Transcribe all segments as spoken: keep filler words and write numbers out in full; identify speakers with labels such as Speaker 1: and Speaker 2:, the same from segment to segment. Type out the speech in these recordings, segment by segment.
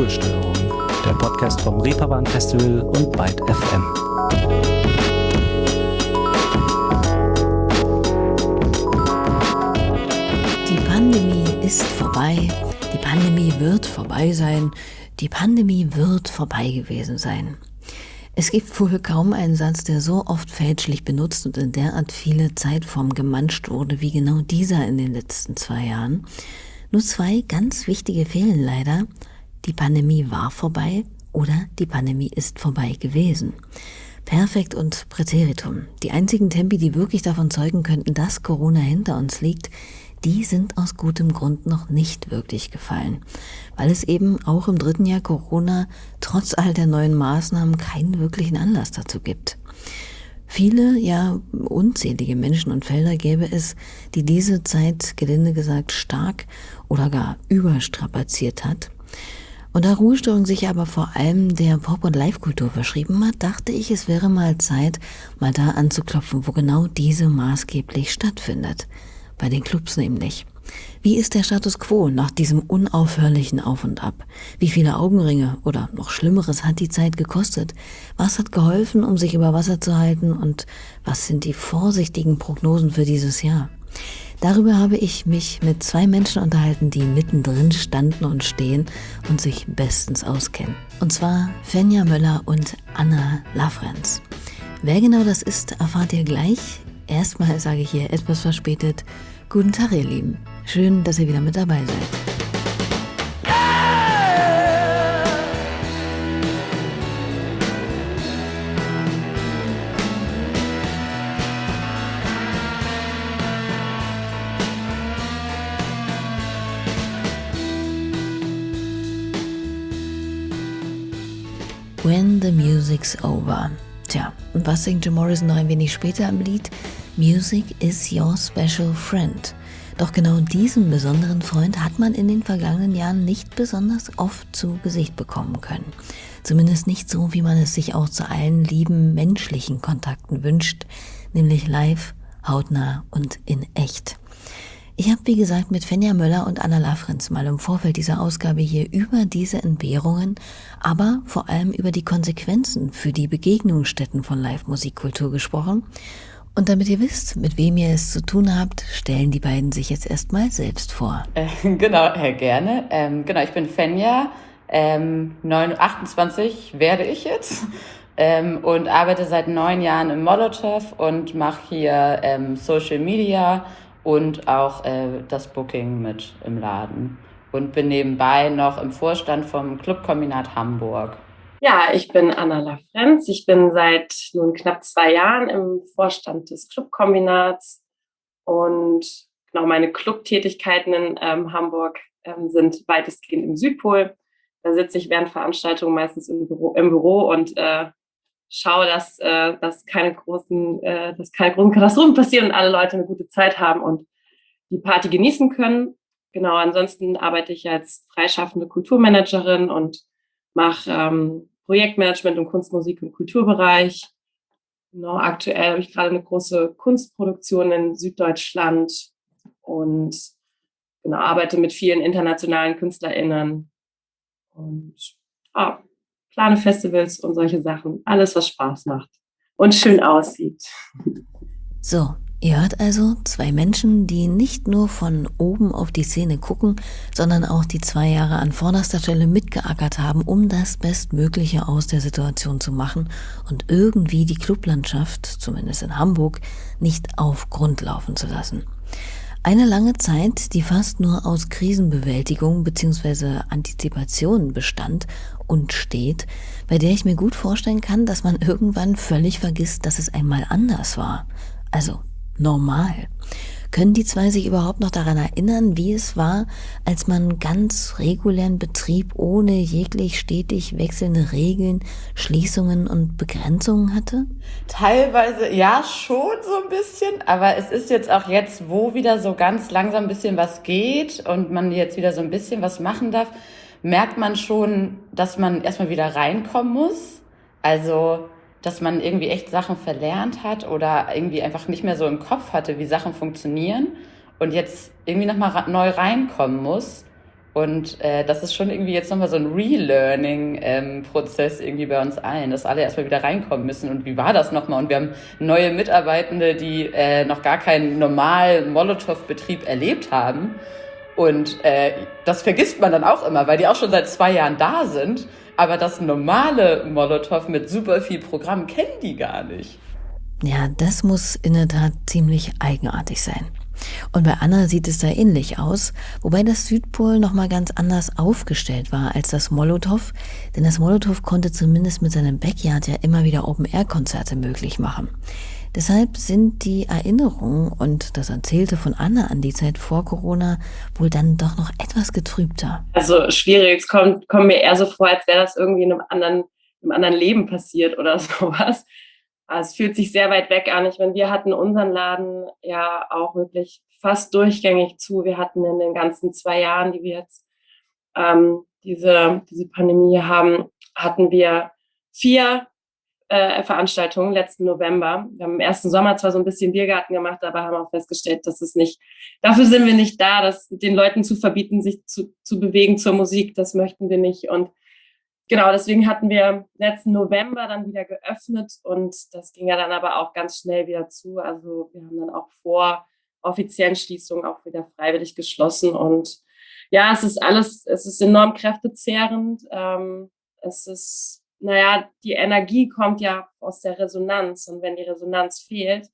Speaker 1: Ruhestörung, der Podcast vom Reeperbahn Festival und Byte F M.
Speaker 2: Die Pandemie ist vorbei, die Pandemie wird vorbei sein, die Pandemie wird vorbei gewesen sein. Es gibt wohl kaum einen Satz, der so oft fälschlich benutzt und in derart viele Zeitformen gemanscht wurde wie genau dieser in den letzten zwei Jahren. Nur zwei ganz wichtige fehlen leider. Die Pandemie war vorbei oder die Pandemie ist vorbei gewesen. Perfekt und Präteritum. Die einzigen Tempi, die wirklich davon zeugen könnten, dass Corona hinter uns liegt, die sind aus gutem Grund noch nicht wirklich gefallen, weil es eben auch im dritten Jahr Corona trotz all der neuen Maßnahmen keinen wirklichen Anlass dazu gibt. Viele, ja unzählige Menschen und Felder gäbe es, die diese Zeit, gelinde gesagt, stark oder gar überstrapaziert hat. Und da Ruhestörung sich aber vor allem der Pop- und Live-Kultur verschrieben hat, dachte ich, es wäre mal Zeit, mal da anzuklopfen, wo genau diese maßgeblich stattfindet. Bei den Clubs nämlich. Wie ist der Status quo nach diesem unaufhörlichen Auf und Ab? Wie viele Augenringe oder noch Schlimmeres hat die Zeit gekostet? Was hat geholfen, um sich über Wasser zu halten? Und was sind die vorsichtigen Prognosen für dieses Jahr? Darüber habe ich mich mit zwei Menschen unterhalten, die mittendrin standen und stehen und sich bestens auskennen. Und zwar Fenja Möller und Anna Lafrenz. Wer genau das ist, erfahrt ihr gleich. Erstmal sage ich hier etwas verspätet, guten Tag ihr Lieben, schön, dass ihr wieder mit dabei seid. When the music's over. Tja, und was singt Jim Morrison noch ein wenig später im Lied? Music is your special friend. Doch genau diesen besonderen Freund hat man in den vergangenen Jahren nicht besonders oft zu Gesicht bekommen können. Zumindest nicht so, wie man es sich auch zu allen lieben menschlichen Kontakten wünscht, nämlich live, hautnah und in echt. Ich habe, wie gesagt, mit Fenja Möller und Anna Lafrenz mal im Vorfeld dieser Ausgabe hier über diese Entbehrungen, aber vor allem über die Konsequenzen für die Begegnungsstätten von Live-Musikkultur gesprochen. Und damit ihr wisst, mit wem ihr es zu tun habt, stellen die beiden sich jetzt erstmal selbst vor.
Speaker 3: Äh, genau, äh, gerne. Ähm, genau, ich bin Fenja, ähm, achtundzwanzig werde ich jetzt ähm, und arbeite seit neun Jahren im Molotow und mache hier ähm, Social Media und auch äh, das Booking mit im Laden. Und bin nebenbei noch im Vorstand vom Clubkombinat Hamburg.
Speaker 4: Ja, ich bin Anna Lafrenz. Ich bin seit nun knapp zwei Jahren im Vorstand des Clubkombinats. Und genau meine Clubtätigkeiten in ähm, Hamburg ähm, sind weitestgehend im Südpol. Da sitze ich während Veranstaltungen meistens im Büro, im Büro und äh, schaue, dass, äh, dass, keine großen, äh, dass keine großen Katastrophen passieren und alle Leute eine gute Zeit haben und die Party genießen können. Genau, ansonsten arbeite ich als freischaffende Kulturmanagerin und mache ähm, Projektmanagement im Kunst-, Musik- und Kulturbereich. Genau, aktuell habe ich gerade eine große Kunstproduktion in Süddeutschland und genau, arbeite mit vielen internationalen KünstlerInnen und ah, plane Festivals und solche Sachen. Alles, was Spaß macht und schön aussieht.
Speaker 2: So, ihr hört also zwei Menschen, die nicht nur von oben auf die Szene gucken, sondern auch die zwei Jahre an vorderster Stelle mitgeackert haben, um das Bestmögliche aus der Situation zu machen und irgendwie die Clublandschaft, zumindest in Hamburg, nicht auf Grund laufen zu lassen. Eine lange Zeit, die fast nur aus Krisenbewältigung bzw. Antizipation bestand und steht, bei der ich mir gut vorstellen kann, dass man irgendwann völlig vergisst, dass es einmal anders war. Also normal. Können die zwei sich überhaupt noch daran erinnern, wie es war, als man ganz regulären Betrieb ohne jeglich stetig wechselnde Regeln, Schließungen und Begrenzungen hatte?
Speaker 3: Teilweise ja schon so ein bisschen, aber es ist jetzt auch jetzt, wo wieder so ganz langsam ein bisschen was geht und man jetzt wieder so ein bisschen was machen darf, merkt man schon, dass man erstmal wieder reinkommen muss. Also dass man irgendwie echt Sachen verlernt hat oder irgendwie einfach nicht mehr so im Kopf hatte, wie Sachen funktionieren und jetzt irgendwie nochmal neu reinkommen muss. Und äh, das ist schon irgendwie jetzt nochmal so ein Relearning-Prozess ähm, irgendwie bei uns allen, dass alle erstmal wieder reinkommen müssen. Und wie war das nochmal? Und wir haben neue Mitarbeitende, die äh, noch gar keinen normalen Molotow-Betrieb erlebt haben. Und äh, das vergisst man dann auch immer, weil die auch schon seit zwei Jahren da sind. Aber das normale Molotow mit super viel Programm kennen die gar nicht.
Speaker 2: Ja, das muss in der Tat ziemlich eigenartig sein. Und bei Anna sieht es da ähnlich aus, wobei das Südpol nochmal ganz anders aufgestellt war als das Molotow, denn das Molotow konnte zumindest mit seinem Backyard ja immer wieder Open-Air-Konzerte möglich machen. Deshalb sind die Erinnerungen und das Erzählte von Anna an die Zeit vor Corona wohl dann doch noch etwas getrübter.
Speaker 4: Also schwierig, es kommt, kommt mir eher so vor, als wäre das irgendwie in einem anderen, in einem anderen Leben passiert oder sowas. Es fühlt sich sehr weit weg an. Ich meine, wir hatten unseren Laden ja auch wirklich fast durchgängig zu. Wir hatten in den ganzen zwei Jahren, die wir jetzt ähm, diese, diese Pandemie haben, hatten wir vier äh, Veranstaltungen letzten November. Wir haben im ersten Sommer zwar so ein bisschen Biergarten gemacht, aber haben auch festgestellt, dass es nicht, dafür sind wir nicht da, das den Leuten zu verbieten, sich zu, zu bewegen zur Musik. Das möchten wir nicht. Und genau, deswegen hatten wir letzten November dann wieder geöffnet und das ging ja dann aber auch ganz schnell wieder zu. Also wir haben dann auch vor offiziellen Schließungen auch wieder freiwillig geschlossen und ja, es ist alles, es ist enorm kräftezehrend. Ähm, es ist, naja, die Energie kommt ja aus der Resonanz und wenn die Resonanz fehlt,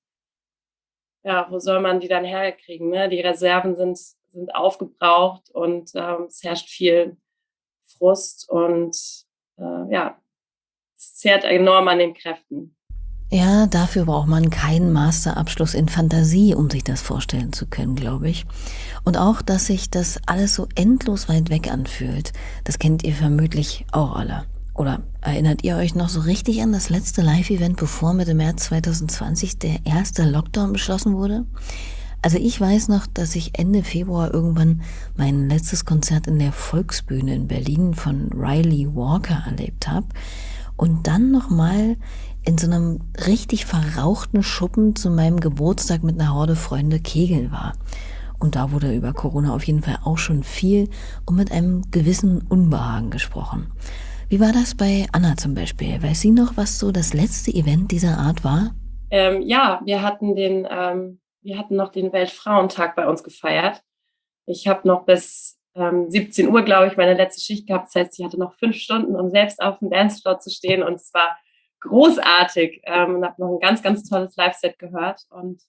Speaker 4: ja, wo soll man die dann herkriegen? Ne? Die Reserven sind, sind aufgebraucht und ähm, es herrscht viel Frust und äh, ja, es zehrt enorm an den Kräften.
Speaker 2: Ja, dafür braucht man keinen Masterabschluss in Fantasie, um sich das vorstellen zu können, glaube ich. Und auch, dass sich das alles so endlos weit weg anfühlt, das kennt ihr vermutlich auch alle. Oder erinnert ihr euch noch so richtig an das letzte Live-Event, bevor Mitte März zwanzig zwanzig der erste Lockdown beschlossen wurde? Also ich weiß noch, dass ich Ende Februar irgendwann mein letztes Konzert in der Volksbühne in Berlin von Riley Walker erlebt habe und dann nochmal in so einem richtig verrauchten Schuppen zu meinem Geburtstag mit einer Horde Freunde kegeln war. Und da wurde über Corona auf jeden Fall auch schon viel und mit einem gewissen Unbehagen gesprochen. Wie war das bei Anna zum Beispiel? Weiß sie noch, was so das letzte Event dieser Art war?
Speaker 4: Ähm, ja, wir hatten den, ähm, wir hatten noch den Weltfrauentag bei uns gefeiert. Ich habe noch bis ähm, siebzehn Uhr, glaube ich, meine letzte Schicht gehabt. Das heißt, ich hatte noch fünf Stunden, um selbst auf dem Dancefloor zu stehen und es war großartig ähm, und habe noch ein ganz, ganz tolles Live-Set gehört und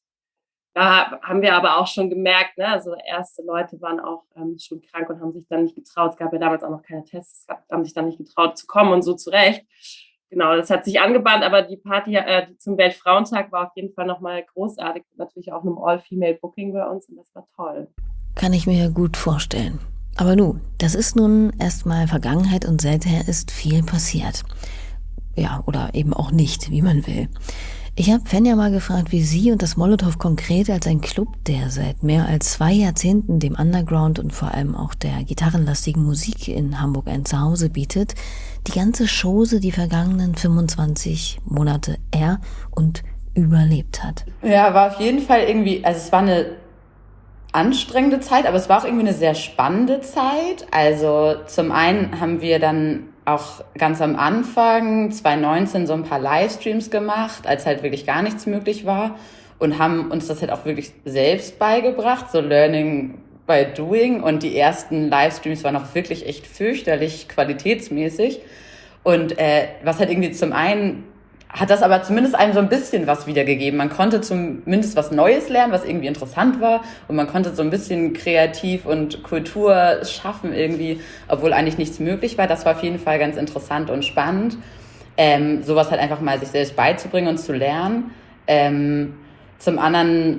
Speaker 4: da haben wir aber auch schon gemerkt, ne, also erste Leute waren auch ähm, schon krank und haben sich dann nicht getraut. Es gab ja damals auch noch keine Tests, es gab, haben sich dann nicht getraut zu kommen und so zurecht. Genau, das hat sich angebahnt, aber die Party äh, zum Weltfrauentag war auf jeden Fall nochmal großartig. Natürlich auch einem All-Female-Booking bei uns und das war toll.
Speaker 2: Kann ich mir gut vorstellen. Aber nu, das ist nun erstmal Vergangenheit und seither ist viel passiert. Ja, oder eben auch nicht, wie man will. Ich habe Fenja mal gefragt, wie sie und das Molotow konkret als ein Club, der seit mehr als zwei Jahrzehnten dem Underground und vor allem auch der gitarrenlastigen Musik in Hamburg ein Zuhause bietet, die ganze Chose die vergangenen fünfundzwanzig Monate er und überlebt hat.
Speaker 3: Ja, war auf jeden Fall irgendwie, also es war eine anstrengende Zeit, aber es war auch irgendwie eine sehr spannende Zeit. Also zum einen haben wir dann auch ganz am Anfang zwanzig neunzehn so ein paar Livestreams gemacht, als halt wirklich gar nichts möglich war und haben uns das halt auch wirklich selbst beigebracht, so Learning by Doing und die ersten Livestreams waren auch wirklich echt fürchterlich qualitätsmäßig und äh, was halt irgendwie zum einen hat das aber zumindest einem so ein bisschen was wiedergegeben. Man konnte zumindest was Neues lernen, was irgendwie interessant war und man konnte so ein bisschen kreativ und Kultur schaffen irgendwie, obwohl eigentlich nichts möglich war. Das war auf jeden Fall ganz interessant und spannend, ähm, sowas halt einfach mal sich selbst beizubringen und zu lernen. Ähm, zum anderen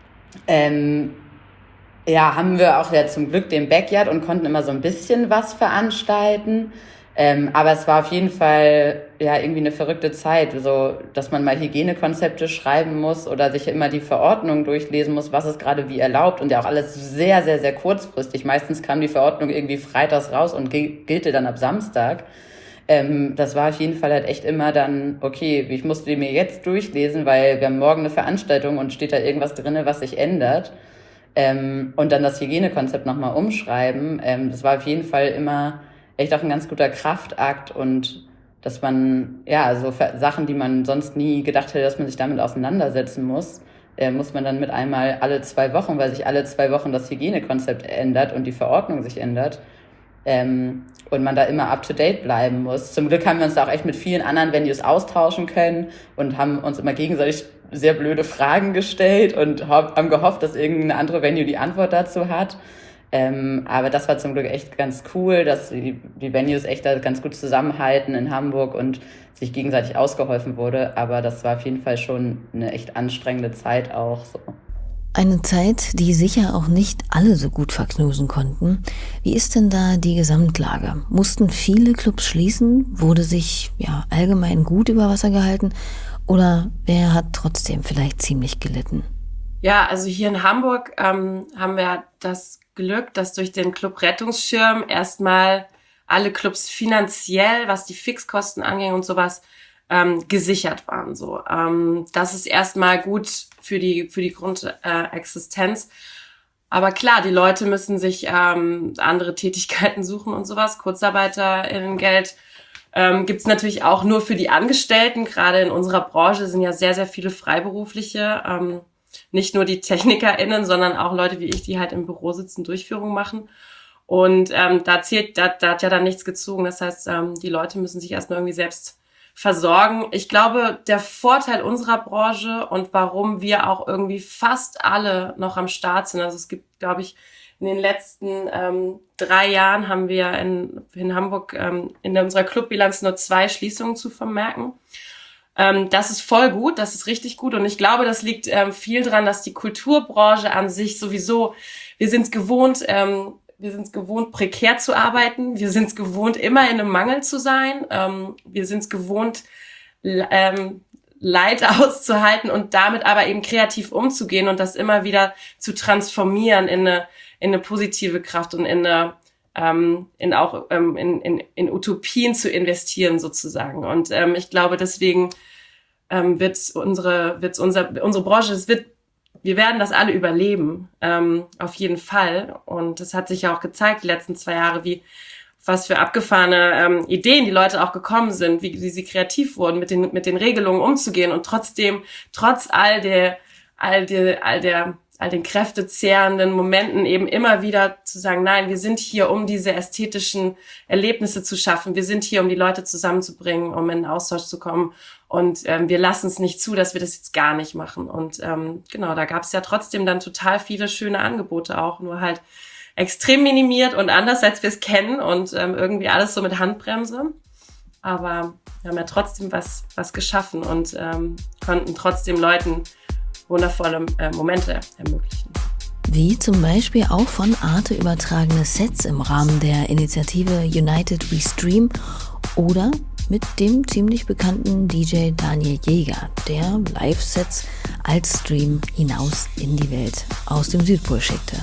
Speaker 3: ähm, ja, haben wir auch ja zum Glück den Backyard und konnten immer so ein bisschen was veranstalten. Ähm, aber es war auf jeden Fall ja irgendwie eine verrückte Zeit, so dass man mal Hygienekonzepte schreiben muss oder sich immer die Verordnung durchlesen muss, was ist gerade wie erlaubt und ja auch alles sehr, sehr, sehr kurzfristig. Meistens kam die Verordnung irgendwie freitags raus und gilt dann ab Samstag. Ähm, das war auf jeden Fall halt echt immer dann, okay, ich musste die mir jetzt durchlesen, weil wir haben morgen eine Veranstaltung und steht da irgendwas drinne, was sich ändert. ähm, und dann das Hygienekonzept nochmal umschreiben. Ähm, das war auf jeden Fall immer echt auch ein ganz guter Kraftakt und dass man, ja, so Sachen, die man sonst nie gedacht hätte, dass man sich damit auseinandersetzen muss, äh, muss man dann mit einmal alle zwei Wochen, weil sich alle zwei Wochen das Hygienekonzept ändert und die Verordnung sich ändert, ähm, und man da immer up-to-date bleiben muss. Zum Glück haben wir uns da auch echt mit vielen anderen Venues austauschen können und haben uns immer gegenseitig sehr blöde Fragen gestellt und haben gehofft, dass irgendeine andere Venue die Antwort dazu hat. Ähm, aber das war zum Glück echt ganz cool, dass die, die Venues echt da ganz gut zusammenhalten in Hamburg und sich gegenseitig ausgeholfen wurde. Aber das war auf jeden Fall schon eine echt anstrengende Zeit auch so.
Speaker 2: Eine Zeit, die sicher auch nicht alle so gut verknusen konnten. Wie ist denn da die Gesamtlage? Mussten viele Clubs schließen? Wurde sich ja allgemein gut über Wasser gehalten? Oder wer hat trotzdem vielleicht ziemlich gelitten?
Speaker 4: Ja, also hier in Hamburg ähm, haben wir das Glück, dass durch den Club Rettungsschirm erstmal alle Clubs finanziell, was die Fixkosten anging und sowas, ähm, gesichert waren. So, ähm, das ist erstmal gut für die für die Grundexistenz. Äh, Aber klar, die Leute müssen sich ähm, andere Tätigkeiten suchen und sowas. KurzarbeiterInnen-Geld ähm, gibt's natürlich auch nur für die Angestellten. Gerade in unserer Branche sind ja sehr, sehr viele Freiberufliche. Ähm, nicht nur die TechnikerInnen, sondern auch Leute wie ich, die halt im Büro sitzen, Durchführungen machen. Und ähm, da zählt, da, da hat ja dann nichts gezogen. Das heißt, ähm, die Leute müssen sich erstmal irgendwie selbst versorgen. Ich glaube, der Vorteil unserer Branche und warum wir auch irgendwie fast alle noch am Start sind, also es gibt, glaube ich, in den letzten ähm, drei Jahren haben wir in, in Hamburg ähm, in unserer Clubbilanz nur zwei Schließungen zu vermerken. Ähm, das ist voll gut, das ist richtig gut und ich glaube, das liegt ähm, viel dran, dass die Kulturbranche an sich sowieso, wir sind es gewohnt, ähm, Wir sind es gewohnt, prekär zu arbeiten. Wir sind es gewohnt, immer in einem Mangel zu sein. Ähm, wir sind es gewohnt, ähm, Leid auszuhalten und damit aber eben kreativ umzugehen und das immer wieder zu transformieren in eine, in eine positive Kraft und in eine, ähm, in auch ähm, in, in, in Utopien zu investieren sozusagen. Und ähm, ich glaube, deswegen ähm, wird unsere, wird's unser, unsere Branche, es wird Wir werden das alle überleben, ähm, auf jeden Fall. Und es hat sich ja auch gezeigt, die letzten zwei Jahre, wie was für abgefahrene ähm, Ideen die Leute auch gekommen sind, wie, wie sie kreativ wurden, mit den mit den Regelungen umzugehen und trotzdem, trotz all der, all der, all der, all den kräftezehrenden Momenten eben immer wieder zu sagen, nein, wir sind hier, um diese ästhetischen Erlebnisse zu schaffen. Wir sind hier, um die Leute zusammenzubringen, um in den Austausch zu kommen. Und ähm, wir lassen es nicht zu, dass wir das jetzt gar nicht machen. Und ähm, genau, da gab es ja trotzdem dann total viele schöne Angebote auch, nur halt extrem minimiert und anders, als wir es kennen und ähm, irgendwie alles so mit Handbremse. Aber wir haben ja trotzdem was was geschaffen und ähm, konnten trotzdem Leuten wundervolle äh, Momente ermöglichen.
Speaker 2: Wie zum Beispiel auch von Arte übertragene Sets im Rahmen der Initiative United We Stream oder mit dem ziemlich bekannten D J Daniel Jäger, der Live-Sets als Stream hinaus in die Welt aus dem Südpol schickte.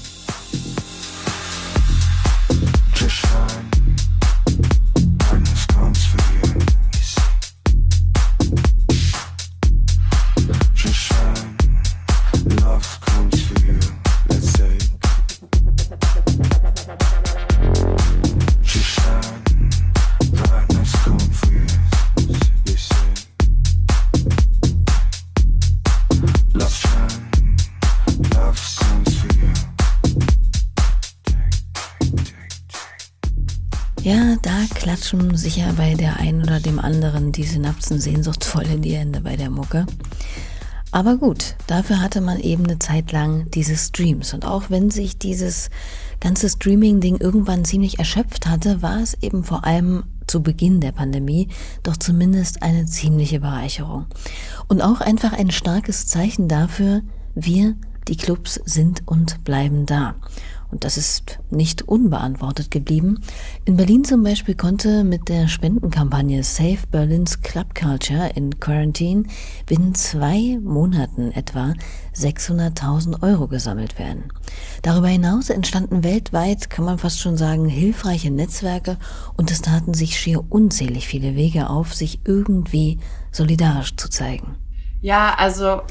Speaker 2: Ja, da klatschen sicher bei der einen oder dem anderen die Synapsen sehnsuchtsvoll in die Hände bei der Mucke. Aber gut, dafür hatte man eben eine Zeit lang diese Streams. Und auch wenn sich dieses ganze Streaming-Ding irgendwann ziemlich erschöpft hatte, war es eben vor allem zu Beginn der Pandemie doch zumindest eine ziemliche Bereicherung. Und auch einfach ein starkes Zeichen dafür, wir, die Clubs, sind und bleiben da. Und das ist nicht unbeantwortet geblieben. In Berlin zum Beispiel konnte mit der Spendenkampagne Save Berlin's Club Culture in Quarantine binnen zwei Monaten etwa sechshunderttausend Euro gesammelt werden. Darüber hinaus entstanden weltweit, kann man fast schon sagen, hilfreiche Netzwerke und es taten sich schier unzählig viele Wege auf, sich irgendwie solidarisch zu zeigen.
Speaker 4: Ja, also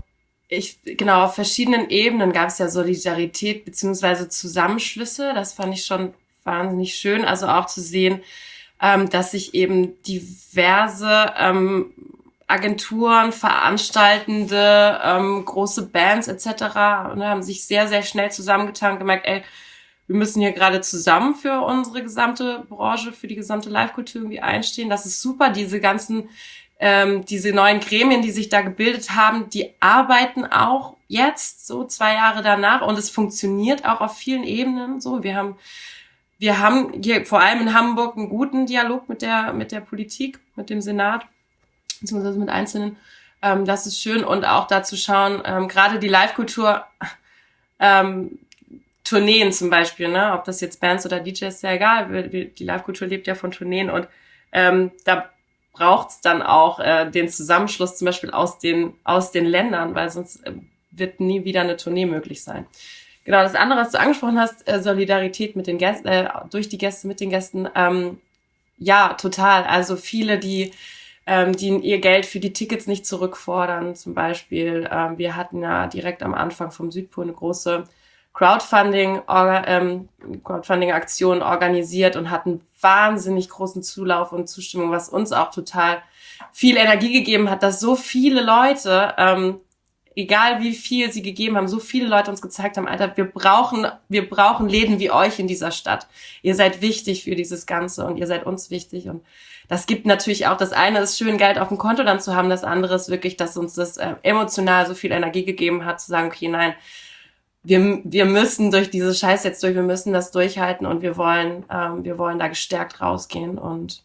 Speaker 4: ich, genau, auf verschiedenen Ebenen gab es ja Solidarität beziehungsweise Zusammenschlüsse. Das fand ich schon wahnsinnig schön. Also auch zu sehen, ähm, dass sich eben diverse ähm, Agenturen, Veranstaltende, ähm, große Bands et cetera. Ne, haben sich sehr, sehr schnell zusammengetan und gemerkt, ey, wir müssen hier gerade zusammen für unsere gesamte Branche, für die gesamte Live-Kultur irgendwie einstehen. Das ist super. Diese ganzen, ähm, diese neuen Gremien, die sich da gebildet haben, die arbeiten auch jetzt, so zwei Jahre danach. Und es funktioniert auch auf vielen Ebenen so. Wir haben, wir haben hier vor allem in Hamburg einen guten Dialog mit der, mit der Politik, mit dem Senat, beziehungsweise mit Einzelnen. Ähm, das ist schön. Und auch dazu schauen, ähm, gerade die Live-Kultur, ähm, Tourneen zum Beispiel, ne, ob das jetzt Bands oder D Js, ist ja egal, die Live-Kultur lebt ja von Tourneen und ähm, da braucht's dann auch äh, den Zusammenschluss zum Beispiel aus den aus den Ländern, weil sonst äh, wird nie wieder eine Tournee möglich sein. Genau, das andere, was du angesprochen hast, äh, Solidarität mit den Gästen, äh, durch die Gäste, mit den Gästen, ähm, ja, total. Also viele, die ähm, die ihr Geld für die Tickets nicht zurückfordern, zum Beispiel. Ähm, wir hatten ja direkt am Anfang vom Südpol eine große Crowdfunding, ähm, Crowdfunding-Aktionen organisiert und hatten wahnsinnig großen Zulauf und Zustimmung, was uns auch total viel Energie gegeben hat, dass so viele Leute, ähm, egal wie viel sie gegeben haben, so viele Leute uns gezeigt haben, Alter, wir brauchen, wir brauchen Läden wie euch in dieser Stadt. Ihr seid wichtig für dieses Ganze und ihr seid uns wichtig. Und das gibt natürlich auch, das eine ist schön, Geld auf dem Konto dann zu haben, das andere ist wirklich, dass uns das äh, emotional so viel Energie gegeben hat, zu sagen, okay, nein, Wir, wir müssen durch diese Scheiß jetzt durch, wir müssen das durchhalten und wir wollen, ähm, wir wollen da gestärkt rausgehen und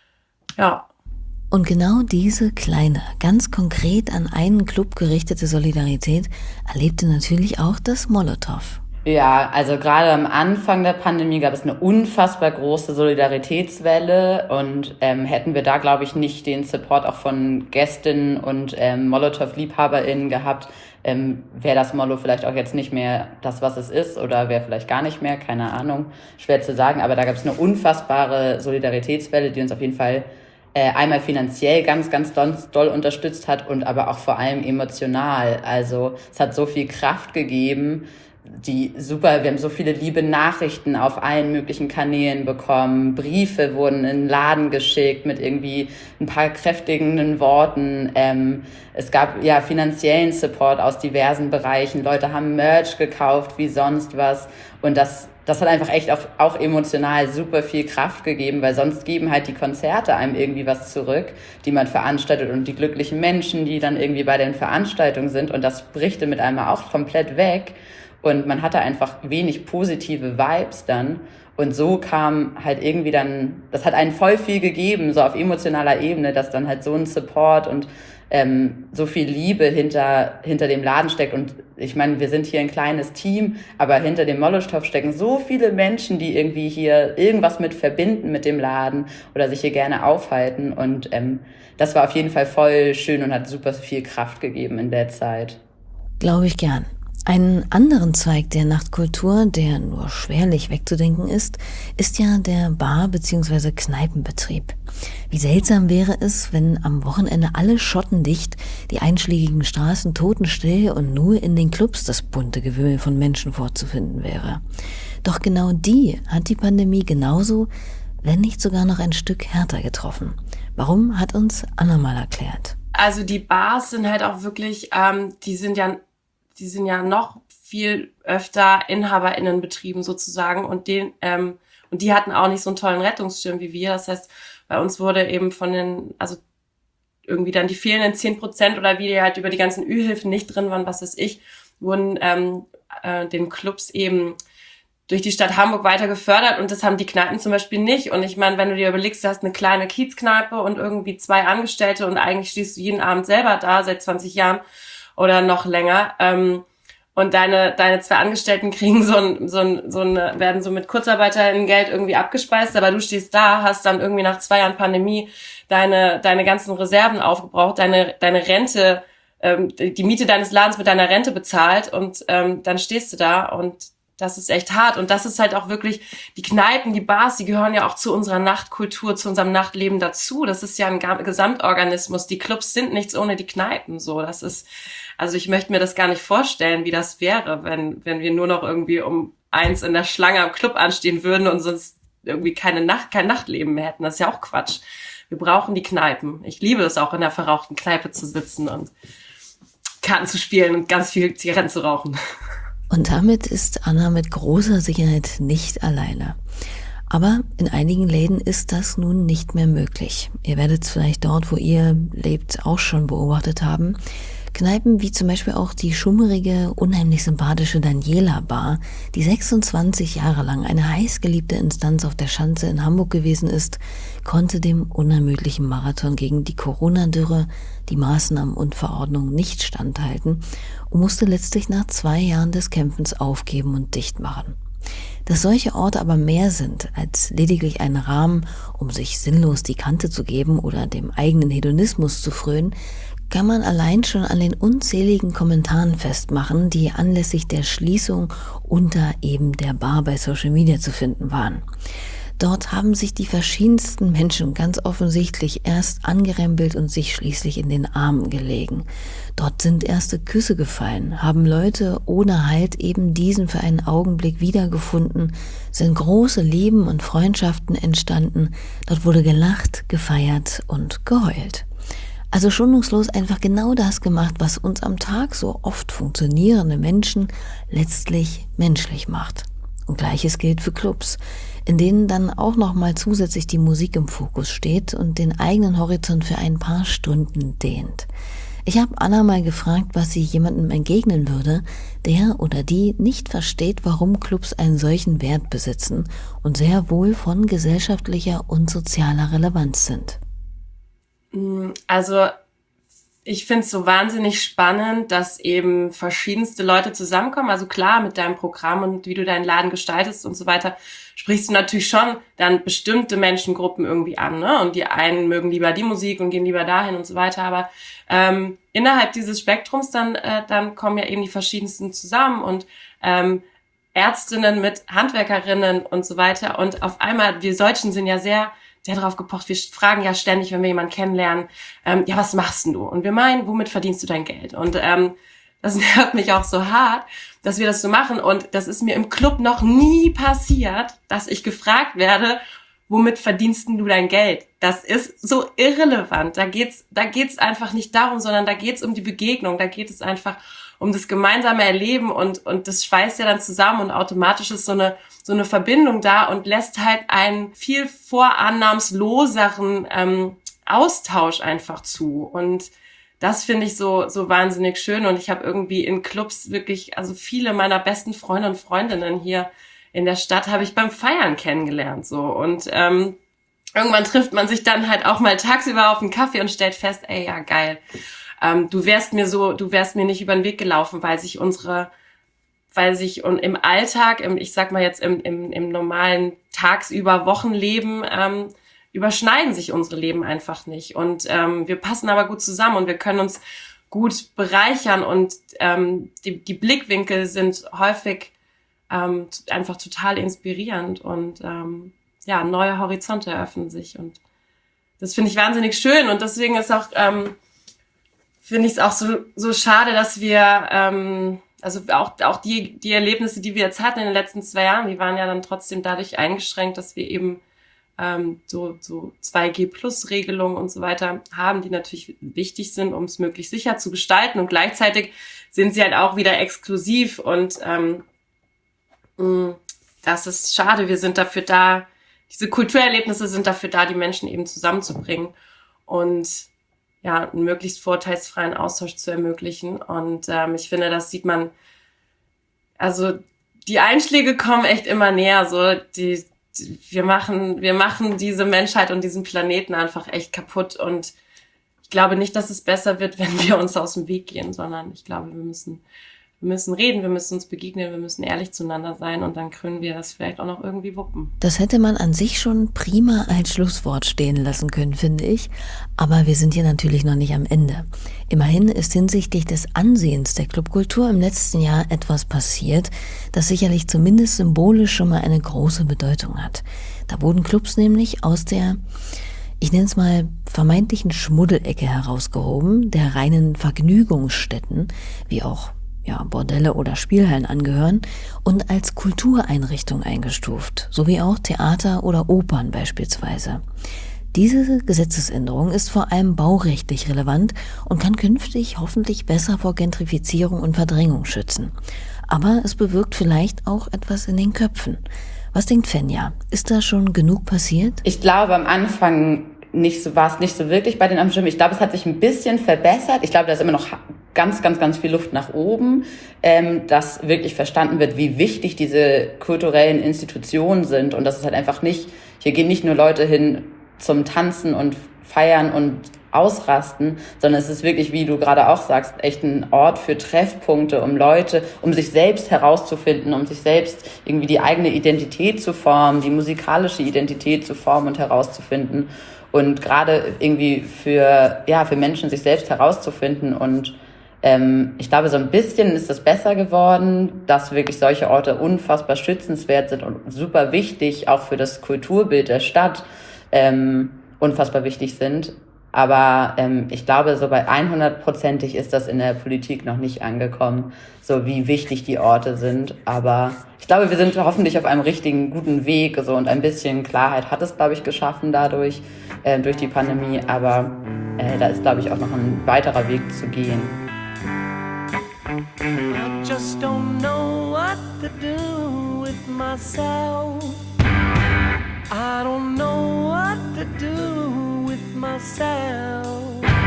Speaker 4: ja.
Speaker 2: Und genau diese kleine, ganz konkret an einen Club gerichtete Solidarität erlebte natürlich auch das Molotow.
Speaker 3: Ja, also gerade am Anfang der Pandemie gab es eine unfassbar große Solidaritätswelle und ähm, hätten wir da, glaube ich, nicht den Support auch von Gästinnen und ähm, Molotow-LiebhaberInnen gehabt, ähm, wäre das Molo vielleicht auch jetzt nicht mehr das, was es ist oder wäre vielleicht gar nicht mehr, keine Ahnung, schwer zu sagen, aber da gab es eine unfassbare Solidaritätswelle, die uns auf jeden Fall äh, einmal finanziell ganz, ganz doll, doll unterstützt hat und aber auch vor allem emotional. Also es hat so viel Kraft gegeben, die super, wir haben so viele liebe Nachrichten auf allen möglichen Kanälen bekommen, Briefe wurden in den Laden geschickt mit irgendwie ein paar kräftigenden Worten, ähm, es gab ja finanziellen Support aus diversen Bereichen, Leute haben Merch gekauft wie sonst was und das das hat einfach echt auch, auch emotional super viel Kraft gegeben, weil sonst geben halt die Konzerte einem irgendwie was zurück, die man veranstaltet und die glücklichen Menschen, die dann irgendwie bei den Veranstaltungen sind und das bricht mit einmal auch komplett weg. Und man hatte einfach wenig positive Vibes dann. Und so kam halt irgendwie dann, das hat einen voll viel gegeben, so auf emotionaler Ebene, dass dann halt so ein Support und ähm, so viel Liebe hinter hinter dem Laden steckt. Und ich meine, wir sind hier ein kleines Team, aber hinter dem Molotow stecken so viele Menschen, die irgendwie hier irgendwas mit verbinden mit dem Laden oder sich hier gerne aufhalten. Und ähm, das war auf jeden Fall voll schön und hat super viel Kraft gegeben in der Zeit.
Speaker 2: Glaube ich gern. Einen anderen Zweig der Nachtkultur, der nur schwerlich wegzudenken ist, ist ja der Bar- bzw. Kneipenbetrieb. Wie seltsam wäre es, wenn am Wochenende alle schottendicht, die einschlägigen Straßen totenstill und nur in den Clubs das bunte Gewühl von Menschen vorzufinden wäre. Doch genau die hat die Pandemie genauso, wenn nicht sogar noch ein Stück härter getroffen. Warum, hat uns Anna mal erklärt.
Speaker 4: Also die Bars sind halt auch wirklich, ähm, die sind ja die sind ja noch viel öfter InhaberInnenbetrieben sozusagen und den ähm, und die hatten auch nicht so einen tollen Rettungsschirm wie wir. Das heißt, bei uns wurde eben von den, also irgendwie dann die fehlenden zehn Prozent oder wie die halt über die ganzen Ü-Hilfen nicht drin waren, was weiß ich, wurden ähm, äh, den Clubs eben durch die Stadt Hamburg weiter gefördert und das haben die Kneipen zum Beispiel nicht. Und ich meine, wenn du dir überlegst, du hast eine kleine Kiezkneipe und irgendwie zwei Angestellte und eigentlich stehst du jeden Abend selber da seit zwanzig Jahren oder noch länger. Ähm, und deine deine zwei Angestellten kriegen so ein so ein so eine werden so mit Kurzarbeiterinnengeld irgendwie abgespeist, aber du stehst da, hast dann irgendwie nach zwei Jahren Pandemie deine deine ganzen Reserven aufgebraucht, deine deine Rente, ähm, die Miete deines Ladens mit deiner Rente bezahlt und ähm, dann stehst du da und das ist echt hart. Und das ist halt auch wirklich, die Kneipen, die Bars, die gehören ja auch zu unserer Nachtkultur, zu unserem Nachtleben dazu. Das ist ja ein Gesamtorganismus. Die Clubs sind nichts ohne die Kneipen, so. Das ist, also ich möchte mir das gar nicht vorstellen, wie das wäre, wenn, wenn wir nur noch irgendwie um eins in der Schlange am Club anstehen würden und sonst irgendwie keine Nacht, kein Nachtleben mehr hätten. Das ist ja auch Quatsch. Wir brauchen die Kneipen. Ich liebe es auch, in der verrauchten Kneipe zu sitzen und Karten zu spielen und ganz viel Zigaretten zu rauchen.
Speaker 2: Und damit ist Anna mit großer Sicherheit nicht alleine. Aber in einigen Läden ist das nun nicht mehr möglich. Ihr werdet es vielleicht dort, wo ihr lebt, auch schon beobachtet haben. Kneipen wie zum Beispiel auch die schummerige, unheimlich sympathische Daniela Bar, die sechsundzwanzig Jahre lang eine heißgeliebte Instanz auf der Schanze in Hamburg gewesen ist, konnte dem unermüdlichen Marathon gegen die Corona-Dürre, die Maßnahmen und Verordnungen nicht standhalten und musste letztlich nach zwei Jahren des Kämpfens aufgeben und dicht machen. Dass solche Orte aber mehr sind als lediglich ein Rahmen, um sich sinnlos die Kante zu geben oder dem eigenen Hedonismus zu frönen, kann man allein schon an den unzähligen Kommentaren festmachen, die anlässlich der Schließung unter eben der Bar bei Social Media zu finden waren. Dort haben sich die verschiedensten Menschen ganz offensichtlich erst angerempelt und sich schließlich in den Armen gelegen. Dort sind erste Küsse gefallen, haben Leute ohne Halt eben diesen für einen Augenblick wiedergefunden, sind große Lieben und Freundschaften entstanden, dort wurde gelacht, gefeiert und geheult. Also schonungslos einfach genau das gemacht, was uns am Tag so oft funktionierende Menschen letztlich menschlich macht. Und Gleiches gilt für Clubs, in denen dann auch nochmal zusätzlich die Musik im Fokus steht und den eigenen Horizont für ein paar Stunden dehnt. Ich habe Anna mal gefragt, was sie jemandem entgegnen würde, der oder die nicht versteht, warum Clubs einen solchen Wert besitzen und sehr wohl von gesellschaftlicher und sozialer Relevanz sind.
Speaker 4: Also ich finde es so wahnsinnig spannend, dass eben verschiedenste Leute zusammenkommen. Also klar, mit deinem Programm und wie du deinen Laden gestaltest und so weiter, sprichst du natürlich schon dann bestimmte Menschengruppen irgendwie an, ne? Und die einen mögen lieber die Musik und gehen lieber dahin und so weiter. Aber ähm, innerhalb dieses Spektrums dann äh, dann kommen ja eben die verschiedensten zusammen und ähm, Ärztinnen mit Handwerkerinnen und so weiter. Und auf einmal, wir Deutschen sind ja sehr sehr darauf gepocht, wir fragen ja ständig, wenn wir jemanden kennenlernen, ähm, ja, was machst denn du? Und wir meinen, womit verdienst du dein Geld? Und ähm, das nervt mich auch so hart, dass wir das so machen. Und das ist mir im Club noch nie passiert, dass ich gefragt werde, womit verdienst denn du dein Geld? Das ist so irrelevant. Da geht's, da geht's einfach nicht darum, sondern da geht's um die Begegnung. Da geht es einfach um das gemeinsame Erleben und und das schweißt ja dann zusammen und automatisch ist so eine so eine Verbindung da und lässt halt einen viel vorannahmsloseren ähm, Austausch einfach zu. Und das finde ich so so wahnsinnig schön. Und ich habe irgendwie in Clubs wirklich, also viele meiner besten Freunde und Freundinnen hier in der Stadt habe ich beim Feiern kennengelernt. So und ähm, irgendwann trifft man sich dann halt auch mal tagsüber auf einen Kaffee und stellt fest, ey, ja geil. Ähm, du wärst mir so, du wärst mir nicht über den Weg gelaufen, weil sich unsere, weil sich und im Alltag, im, ich sag mal jetzt im, im, im normalen tagsüber Wochenleben ähm, überschneiden sich unsere Leben einfach nicht. Und ähm, wir passen aber gut zusammen und wir können uns gut bereichern und ähm, die, die Blickwinkel sind häufig ähm, einfach total inspirierend und ähm, ja, neue Horizonte eröffnen sich und das finde ich wahnsinnig schön und deswegen ist auch ähm, finde ich es auch so so schade, dass wir, ähm, also auch auch die die Erlebnisse, die wir jetzt hatten in den letzten zwei Jahren, die waren ja dann trotzdem dadurch eingeschränkt, dass wir eben ähm, so so zwei G Plus Regelungen und so weiter haben, die natürlich wichtig sind, um es möglichst sicher zu gestalten und gleichzeitig sind sie halt auch wieder exklusiv und ähm, mh, das ist schade. Wir sind dafür da, diese Kulturerlebnisse sind dafür da, die Menschen eben zusammenzubringen und ja, einen möglichst vorteilsfreien Austausch zu ermöglichen. Und ähm, ich finde, das sieht man, also die Einschläge kommen echt immer näher. So, die, die wir machen, wir machen diese Menschheit und diesen Planeten einfach echt kaputt. Und ich glaube nicht, dass es besser wird, wenn wir uns aus dem Weg gehen, sondern ich glaube, wir müssen wir müssen reden, wir müssen uns begegnen, wir müssen ehrlich zueinander sein und dann können wir das vielleicht auch noch irgendwie wuppen.
Speaker 2: Das hätte man an sich schon prima als Schlusswort stehen lassen können, finde ich. Aber wir sind hier natürlich noch nicht am Ende. Immerhin ist hinsichtlich des Ansehens der Clubkultur im letzten Jahr etwas passiert, das sicherlich zumindest symbolisch schon mal eine große Bedeutung hat. Da wurden Clubs nämlich aus der, ich nenne es mal, vermeintlichen Schmuddelecke herausgehoben, der reinen Vergnügungsstätten, wie auch ja, Bordelle oder Spielhallen angehören, und als Kultureinrichtung eingestuft, sowie auch Theater oder Opern beispielsweise. Diese Gesetzesänderung ist vor allem baurechtlich relevant und kann künftig hoffentlich besser vor Gentrifizierung und Verdrängung schützen. Aber es bewirkt vielleicht auch etwas in den Köpfen. Was denkt Fenja? Ist da schon genug passiert?
Speaker 3: Ich glaube, am Anfang nicht so, war es nicht so wirklich bei den Amtsstimmen. Ich glaube, es hat sich ein bisschen verbessert. Ich glaube, da ist immer noch ganz, ganz, ganz viel Luft nach oben, ähm, dass wirklich verstanden wird, wie wichtig diese kulturellen Institutionen sind und dass es halt einfach nicht, hier gehen nicht nur Leute hin zum Tanzen und Feiern und Ausrasten, sondern es ist wirklich, wie du gerade auch sagst, echt ein Ort für Treffpunkte, um Leute, um sich selbst herauszufinden, um sich selbst irgendwie die eigene Identität zu formen, die musikalische Identität zu formen und herauszufinden. Und gerade irgendwie für, ja, für Menschen sich selbst herauszufinden. Und ähm, ich glaube, so ein bisschen ist es besser geworden, dass wirklich solche Orte unfassbar schützenswert sind und super wichtig, auch für das Kulturbild der Stadt ähm, unfassbar wichtig sind. Aber ähm, ich glaube, so bei hundertprozentig ist das in der Politik noch nicht angekommen, so wie wichtig die Orte sind. Aber ich glaube, wir sind hoffentlich auf einem richtigen, guten Weg. So, und ein bisschen Klarheit hat es, glaube ich, geschaffen dadurch, äh, durch die Pandemie. Aber äh, da ist, glaube ich, auch noch ein weiterer Weg zu gehen.
Speaker 5: I just don't know what to do with myself. I don't know what to do with myself.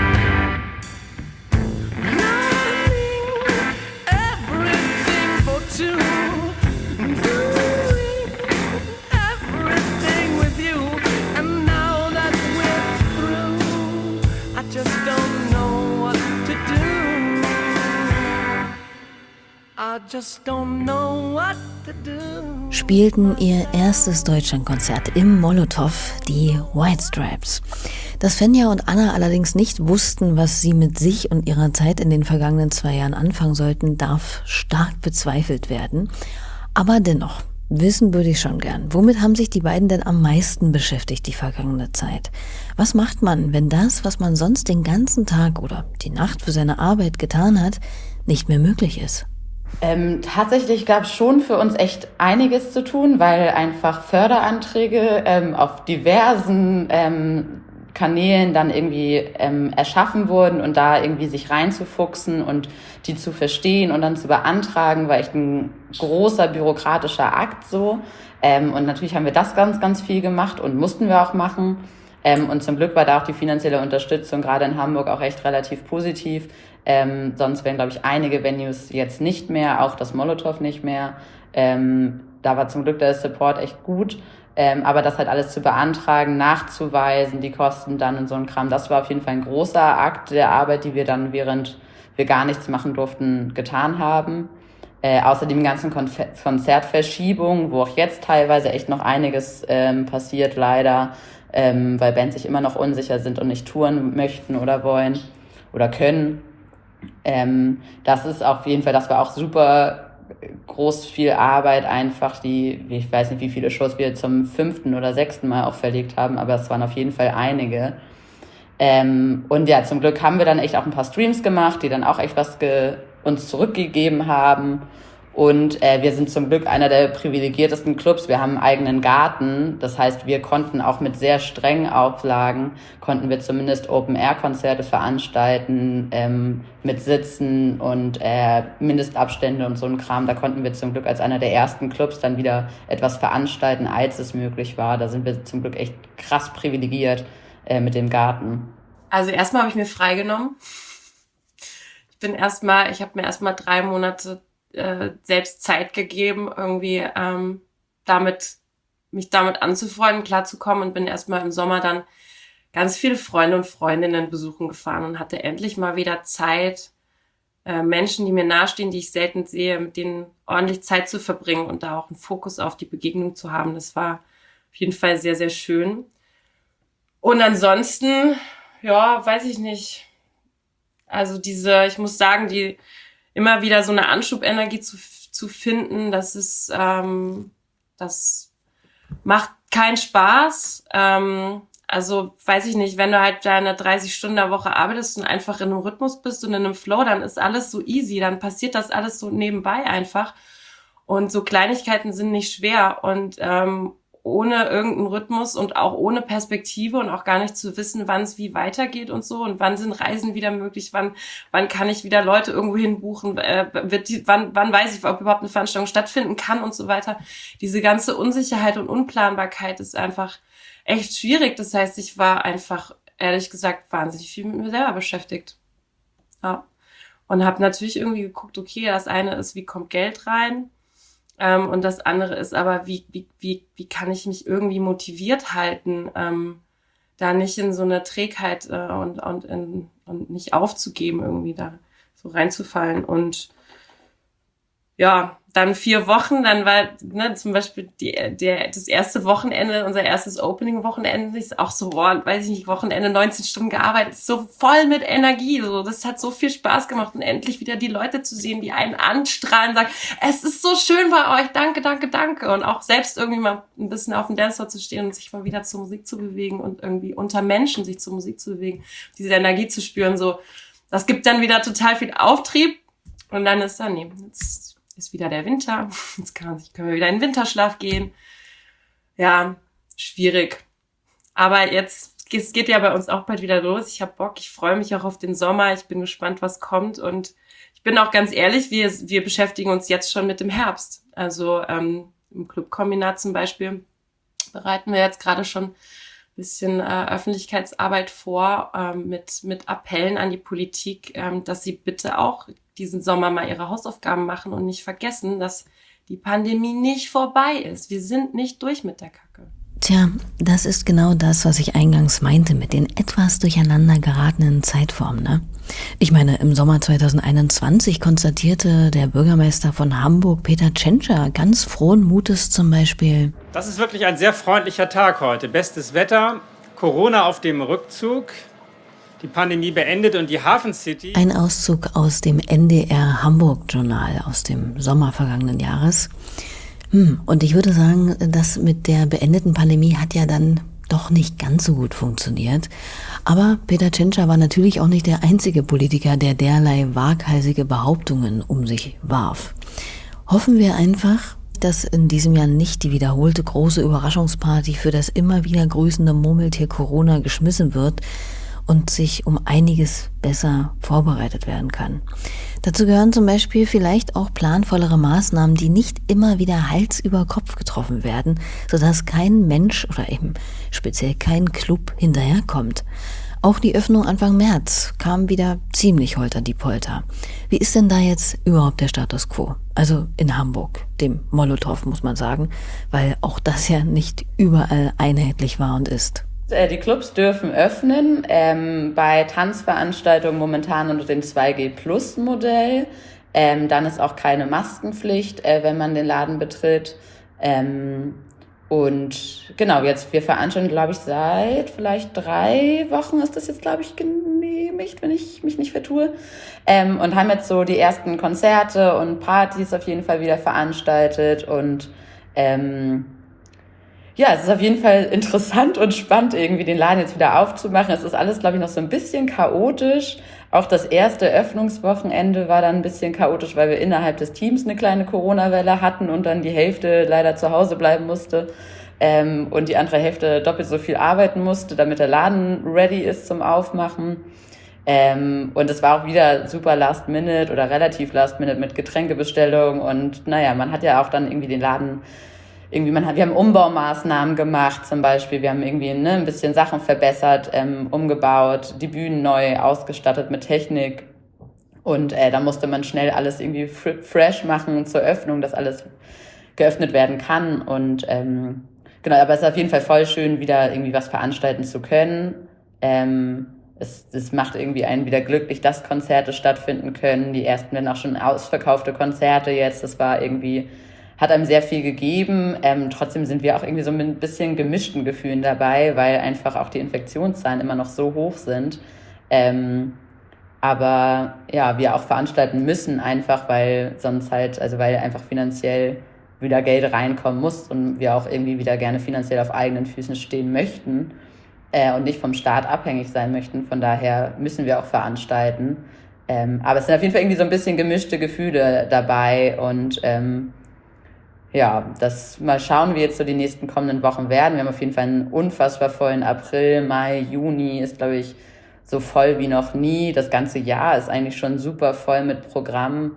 Speaker 5: Running everything for two, doing everything with you, and now that we're through, I just don't know what to do. I just don't know what to do.
Speaker 2: Spielten ihr erstes Deutschlandkonzert im Molotow, die White Stripes. Dass Fenja und Anna allerdings nicht wussten, was sie mit sich und ihrer Zeit in den vergangenen zwei Jahren anfangen sollten, darf stark bezweifelt werden. Aber dennoch, wissen würde ich schon gern. Womit haben sich die beiden denn am meisten beschäftigt die vergangene Zeit? Was macht man, wenn das, was man sonst den ganzen Tag oder die Nacht für seine Arbeit getan hat, nicht mehr möglich ist?
Speaker 3: Ähm, tatsächlich gab es schon für uns echt einiges zu tun, weil einfach Förderanträge ähm, auf diversen ähm, Kanälen dann irgendwie ähm, erschaffen wurden und da irgendwie sich reinzufuchsen und die zu verstehen und dann zu beantragen, war echt ein großer bürokratischer Akt so. Ähm, und natürlich haben wir das ganz, ganz viel gemacht und mussten wir auch machen. Ähm, und zum Glück war da auch die finanzielle Unterstützung gerade in Hamburg auch echt relativ positiv. Ähm, sonst wären, glaube ich, einige Venues jetzt nicht mehr, auch das Molotow nicht mehr. Ähm, da war zum Glück der Support echt gut. Ähm, aber das halt alles zu beantragen, nachzuweisen, die Kosten dann und so ein Kram, das war auf jeden Fall ein großer Akt der Arbeit, die wir dann, während wir gar nichts machen durften, getan haben. Äh, außerdem die ganzen Konfer- Konzertverschiebungen, wo auch jetzt teilweise echt noch einiges ähm, passiert, leider, ähm, weil Bands sich immer noch unsicher sind und nicht touren möchten oder wollen oder können. Ähm, das ist auf jeden Fall, das war auch super groß viel Arbeit einfach, die, ich weiß nicht, wie viele Shows wir zum fünften oder sechsten Mal auch verlegt haben, aber es waren auf jeden Fall einige. Ähm, und ja, zum Glück haben wir dann echt auch ein paar Streams gemacht, die dann auch echt was ge- uns zurückgegeben haben. Und äh, wir sind zum Glück einer der privilegiertesten Clubs. Wir haben einen eigenen Garten. Das heißt, wir konnten auch mit sehr strengen Auflagen, konnten wir zumindest Open-Air-Konzerte veranstalten, ähm, mit Sitzen und äh, Mindestabstände und so ein Kram. Da konnten wir zum Glück als einer der ersten Clubs dann wieder etwas veranstalten, als es möglich war. Da sind wir zum Glück echt krass privilegiert äh, mit dem Garten.
Speaker 4: Also erstmal habe ich mir freigenommen. Ich bin erstmal, ich habe mir erstmal drei Monate äh, selbst Zeit gegeben, irgendwie ähm, damit, mich damit anzufreunden, klarzukommen, und bin erstmal im Sommer dann ganz viele Freunde und Freundinnen besuchen gefahren und hatte endlich mal wieder Zeit, äh, Menschen, die mir nahestehen, die ich selten sehe, mit denen ordentlich Zeit zu verbringen und da auch einen Fokus auf die Begegnung zu haben. Das war auf jeden Fall sehr, sehr schön. Und ansonsten, ja, weiß ich nicht. Also diese, ich muss sagen, die immer wieder so eine Anschubenergie zu, zu finden, das ist, ähm, das macht keinen Spaß. Ähm, also weiß ich nicht, wenn du halt da eine dreißig-Stunden-Woche arbeitest und einfach in einem Rhythmus bist und in einem Flow, dann ist alles so easy, dann passiert das alles so nebenbei einfach. Und so Kleinigkeiten sind nicht schwer und ähm, ohne irgendeinen Rhythmus und auch ohne Perspektive und auch gar nicht zu wissen, wann es wie weitergeht und so und wann sind Reisen wieder möglich, wann wann kann ich wieder Leute irgendwo hin buchen, äh, wird die, wann wann weiß ich, ob überhaupt eine Veranstaltung stattfinden kann und so weiter. Diese ganze Unsicherheit und Unplanbarkeit ist einfach echt schwierig. Das heißt, ich war einfach, ehrlich gesagt, wahnsinnig viel mit mir selber beschäftigt. Ja. Und habe natürlich irgendwie geguckt, okay, das eine ist, wie kommt Geld rein? Ähm, und das andere ist aber, wie, wie, wie, wie kann ich mich irgendwie motiviert halten, ähm, da nicht in so eine Trägheit äh, und, und, in, und nicht aufzugeben, irgendwie da so reinzufallen. Und ja, dann vier Wochen, dann war ne, zum Beispiel die, der, das erste Wochenende, unser erstes Opening-Wochenende, ist auch so, boah, weiß ich nicht, Wochenende neunzehn Stunden gearbeitet, so voll mit Energie, so, das hat so viel Spaß gemacht und endlich wieder die Leute zu sehen, die einen anstrahlen, sagen, es ist so schön bei euch, danke, danke, danke und auch selbst irgendwie mal ein bisschen auf dem Dancefloor zu stehen und sich mal wieder zur Musik zu bewegen und irgendwie unter Menschen sich zur Musik zu bewegen, diese Energie zu spüren, so, das gibt dann wieder total viel Auftrieb und dann ist dann, nee, jetzt ist wieder der Winter, jetzt kann, können wir wieder in den Winterschlaf gehen. Ja, schwierig. Aber jetzt, es geht ja bei uns auch bald wieder los. Ich habe Bock, ich freue mich auch auf den Sommer. Ich bin gespannt, was kommt. Und ich bin auch ganz ehrlich, wir, wir beschäftigen uns jetzt schon mit dem Herbst. Also ähm, im Clubkombinat zum Beispiel bereiten wir jetzt gerade schon ein bisschen äh, Öffentlichkeitsarbeit vor ähm, mit, mit Appellen an die Politik, ähm, dass sie bitte auch diesen Sommer mal ihre Hausaufgaben machen und nicht vergessen, dass die Pandemie nicht vorbei ist. Wir sind nicht durch mit der Kacke.
Speaker 2: Tja, das ist genau das, was ich eingangs meinte mit den etwas durcheinander geratenen Zeitformen, ne? Ich meine, im Sommer zwanzig einundzwanzig konstatierte der Bürgermeister von Hamburg, Peter Tschentscher, ganz frohen Mutes zum Beispiel:
Speaker 6: Das ist wirklich ein sehr freundlicher Tag heute. Bestes Wetter, Corona auf dem Rückzug, die Pandemie beendet und die Hafen City.
Speaker 2: Ein Auszug aus dem N D R Hamburg Journal aus dem Sommer vergangenen Jahres. Hm, und ich würde sagen, das mit der beendeten Pandemie hat ja dann doch nicht ganz so gut funktioniert. Aber Peter Tschentscher war natürlich auch nicht der einzige Politiker, der derlei waghalsige Behauptungen um sich warf. Hoffen wir einfach, dass in diesem Jahr nicht die wiederholte große Überraschungsparty für das immer wieder grüßende Murmeltier Corona geschmissen wird und sich um einiges besser vorbereitet werden kann. Dazu gehören zum Beispiel vielleicht auch planvollere Maßnahmen, die nicht immer wieder Hals über Kopf getroffen werden, sodass kein Mensch oder eben speziell kein Club hinterherkommt. Auch die Öffnung Anfang März kam wieder ziemlich holter die Polter. Wie ist denn da jetzt überhaupt der Status quo? Also in Hamburg, dem Molotow muss man sagen, weil auch das ja nicht überall einheitlich war und ist.
Speaker 3: Die Clubs dürfen öffnen, ähm, bei Tanzveranstaltungen momentan unter dem zwei G Plus Modell. Ähm, dann ist auch keine Maskenpflicht, äh, wenn man den Laden betritt. Ähm, und genau, jetzt, wir veranstalten, glaube ich, seit vielleicht drei Wochen ist das jetzt, glaube ich, genehmigt, wenn ich mich nicht vertue. Ähm, und haben jetzt so die ersten Konzerte und Partys auf jeden Fall wieder veranstaltet und ähm, ja, es ist auf jeden Fall interessant und spannend, irgendwie den Laden jetzt wieder aufzumachen. Es ist alles, glaube ich, noch so ein bisschen chaotisch. Auch das erste Öffnungswochenende war dann ein bisschen chaotisch, weil wir innerhalb des Teams eine kleine Corona-Welle hatten und dann die Hälfte leider zu Hause bleiben musste ähm, und die andere Hälfte doppelt so viel arbeiten musste, damit der Laden ready ist zum Aufmachen. Ähm, und es war auch wieder super last minute oder relativ last minute mit Getränkebestellung und naja, man hat ja auch dann irgendwie den Laden Irgendwie, man hat, wir haben Umbaumaßnahmen gemacht, zum Beispiel. Wir haben irgendwie ne, ein bisschen Sachen verbessert, ähm, umgebaut, die Bühnen neu ausgestattet mit Technik. Und äh, da musste man schnell alles irgendwie fr- fresh machen zur Öffnung, dass alles geöffnet werden kann. Und ähm, genau, aber es ist auf jeden Fall voll schön, wieder irgendwie was veranstalten zu können. Ähm, es, es macht irgendwie einen wieder glücklich, dass Konzerte stattfinden können. Die ersten werden auch schon ausverkaufte Konzerte jetzt. Das war irgendwie, hat einem sehr viel gegeben. Ähm, trotzdem sind wir auch irgendwie so mit ein bisschen gemischten Gefühlen dabei, weil einfach auch die Infektionszahlen immer noch so hoch sind. Ähm, aber ja, wir auch veranstalten müssen einfach, weil sonst halt, also weil einfach finanziell wieder Geld reinkommen muss und wir auch irgendwie wieder gerne finanziell auf eigenen Füßen stehen möchten äh, und nicht vom Staat abhängig sein möchten. Von daher müssen wir auch veranstalten. Ähm, aber es sind auf jeden Fall irgendwie so ein bisschen gemischte Gefühle dabei und ähm, ja, das mal schauen, wie jetzt so die nächsten kommenden Wochen werden. Wir haben auf jeden Fall einen unfassbar vollen April, Mai, Juni ist, glaube ich, so voll wie noch nie. Das ganze Jahr ist eigentlich schon super voll mit Programmen.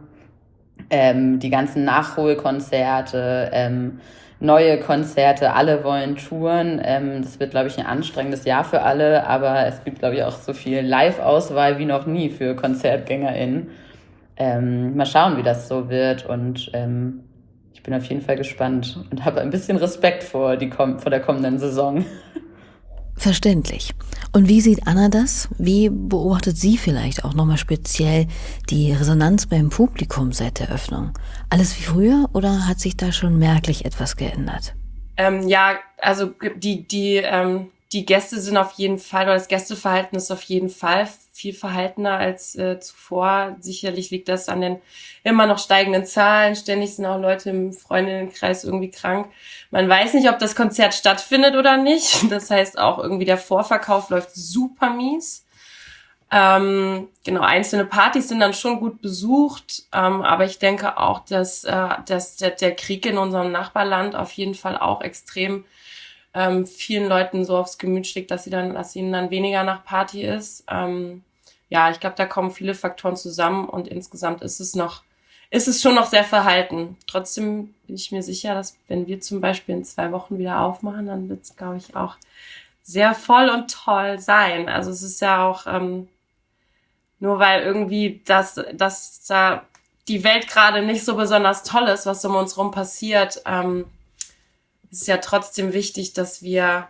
Speaker 3: Ähm, die ganzen Nachholkonzerte, ähm, neue Konzerte, alle wollen touren. Ähm, das wird, glaube ich, ein anstrengendes Jahr für alle, aber es gibt, glaube ich, auch so viel Live-Auswahl wie noch nie für KonzertgängerInnen. Ähm, mal schauen, wie das so wird und ähm, ich bin auf jeden Fall gespannt und habe ein bisschen Respekt vor, die, vor der kommenden Saison.
Speaker 2: Verständlich. Und wie sieht Anna das? Wie beobachtet sie vielleicht auch nochmal speziell die Resonanz beim Publikum seit der Öffnung? Alles wie früher oder hat sich da schon merklich etwas geändert?
Speaker 4: Ähm, ja, also die, die, ähm, die Gäste sind auf jeden Fall, oder das Gästeverhalten ist auf jeden Fall viel verhaltener als äh, zuvor. Sicherlich liegt das an den immer noch steigenden Zahlen. Ständig sind auch Leute im Freundinnenkreis irgendwie krank. Man weiß nicht, ob das Konzert stattfindet oder nicht. Das heißt auch irgendwie der Vorverkauf läuft super mies. Ähm, genau, einzelne Partys sind dann schon gut besucht. Ähm, aber ich denke auch, dass, äh, dass der, der Krieg in unserem Nachbarland auf jeden Fall auch extrem ähm, vielen Leuten so aufs Gemüt schlägt, dass sie dann, dass ihnen dann weniger nach Party ist. Ähm, ja, ich glaube, da kommen viele Faktoren zusammen und insgesamt ist es noch, ist es schon noch sehr verhalten. Trotzdem bin ich mir sicher, dass wenn wir zum Beispiel in zwei Wochen wieder aufmachen, dann wird es, glaube ich, auch sehr voll und toll sein. Also es ist ja auch ähm, nur weil irgendwie das, dass da die Welt gerade nicht so besonders toll ist, was um uns rum passiert, ähm, ist ja trotzdem wichtig, dass wir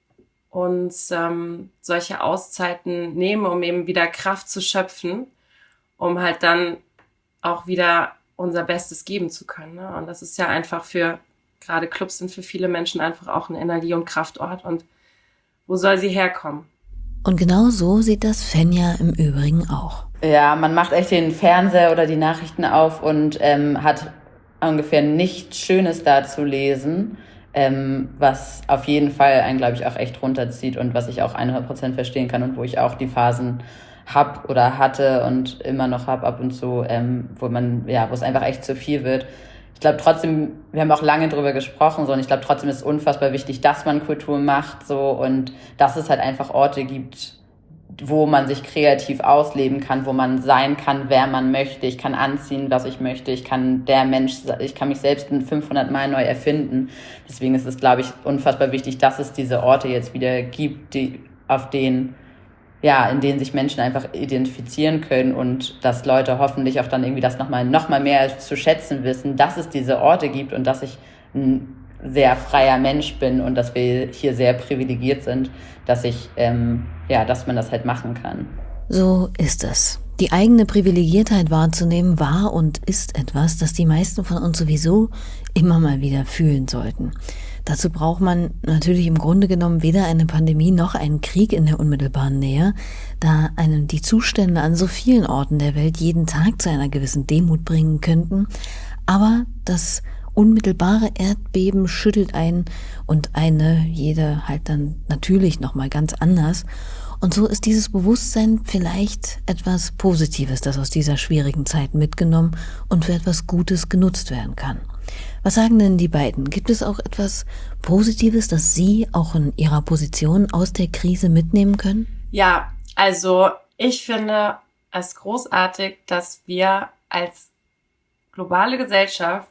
Speaker 4: uns ähm, solche Auszeiten nehmen, um eben wieder Kraft zu schöpfen, um halt dann auch wieder unser Bestes geben zu können. Ne? Und das ist ja einfach für, gerade Clubs sind für viele Menschen einfach auch ein Energie- und Kraftort. Und wo soll sie herkommen?
Speaker 2: Und genau so sieht das Fenja im Übrigen auch.
Speaker 3: Ja, man macht echt den Fernseher oder die Nachrichten auf und ähm, hat ungefähr nichts Schönes da zu lesen. Ähm, was auf jeden Fall einen, glaube ich, auch echt runterzieht und was ich auch hundert Prozent verstehen kann und wo ich auch die Phasen hab oder hatte und immer noch hab ab und zu, ähm, wo man, ja, wo es einfach echt zu viel wird. Ich glaube trotzdem, wir haben auch lange drüber gesprochen, so, und ich glaube trotzdem ist es unfassbar wichtig, dass man Kultur macht, so, und dass es halt einfach Orte gibt, wo man sich kreativ ausleben kann, wo man sein kann, wer man möchte. Ich kann anziehen, was ich möchte. Ich kann der Mensch, ich kann mich selbst fünfhundert Mal neu erfinden. Deswegen ist es, glaube ich, unfassbar wichtig, dass es diese Orte jetzt wieder gibt, die, auf denen, ja, in denen sich Menschen einfach identifizieren können und dass Leute hoffentlich auch dann irgendwie das nochmal, noch mal mehr zu schätzen wissen, dass es diese Orte gibt und dass ich ein sehr freier Mensch bin und dass wir hier sehr privilegiert sind, dass ich, ähm, ja, dass man das halt machen kann.
Speaker 2: So ist es. Die eigene Privilegiertheit wahrzunehmen war und ist etwas, das die meisten von uns sowieso immer mal wieder fühlen sollten. Dazu braucht man natürlich im Grunde genommen weder eine Pandemie noch einen Krieg in der unmittelbaren Nähe, da einem die Zustände an so vielen Orten der Welt jeden Tag zu einer gewissen Demut bringen könnten. Aber das unmittelbare Erdbeben schüttelt einen und eine, jede halt dann natürlich nochmal ganz anders. Und so ist dieses Bewusstsein vielleicht etwas Positives, das aus dieser schwierigen Zeit mitgenommen und für etwas Gutes genutzt werden kann. Was sagen denn die beiden? Gibt es auch etwas Positives, das Sie auch in Ihrer Position aus der Krise mitnehmen können?
Speaker 4: Ja, also ich finde es großartig, dass wir als globale Gesellschaft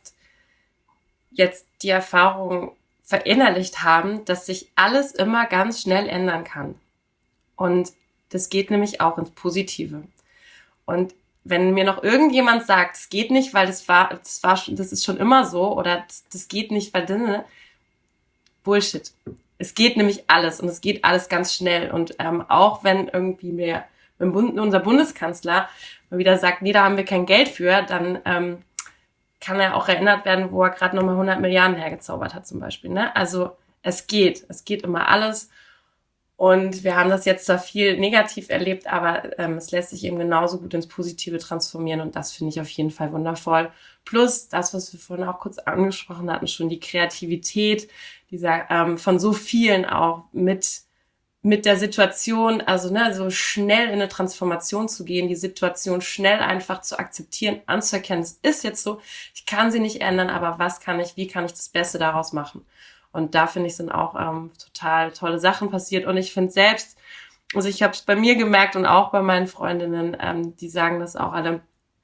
Speaker 4: jetzt die Erfahrung verinnerlicht haben, dass sich alles immer ganz schnell ändern kann. Und das geht nämlich auch ins Positive. Und wenn mir noch irgendjemand sagt, es geht nicht, weil das war, das war, das ist schon immer so, oder das, das geht nicht, weil das, Bullshit. Es geht nämlich alles und es geht alles ganz schnell. Und ähm, auch wenn irgendwie mir im Bund, unser Bundeskanzler mal wieder sagt, nee, da haben wir kein Geld für, dann ähm, kann er auch erinnert werden, wo er gerade nochmal hundert Milliarden hergezaubert hat zum Beispiel. Ne? Also es geht, es geht immer alles. Und wir haben das jetzt zwar viel negativ erlebt, aber ähm, es lässt sich eben genauso gut ins Positive transformieren und das finde ich auf jeden Fall wundervoll. Plus das, was wir vorhin auch kurz angesprochen hatten, schon die Kreativität dieser ähm, von so vielen auch mit mit der Situation, also ne, so schnell in eine Transformation zu gehen, die Situation schnell einfach zu akzeptieren, anzuerkennen, es ist jetzt so, ich kann sie nicht ändern, aber was kann ich, wie kann ich das Beste daraus machen? Und da, finde ich, sind auch ähm, total tolle Sachen passiert. Und ich finde selbst, also ich habe es bei mir gemerkt und auch bei meinen Freundinnen, ähm, die sagen das auch alle,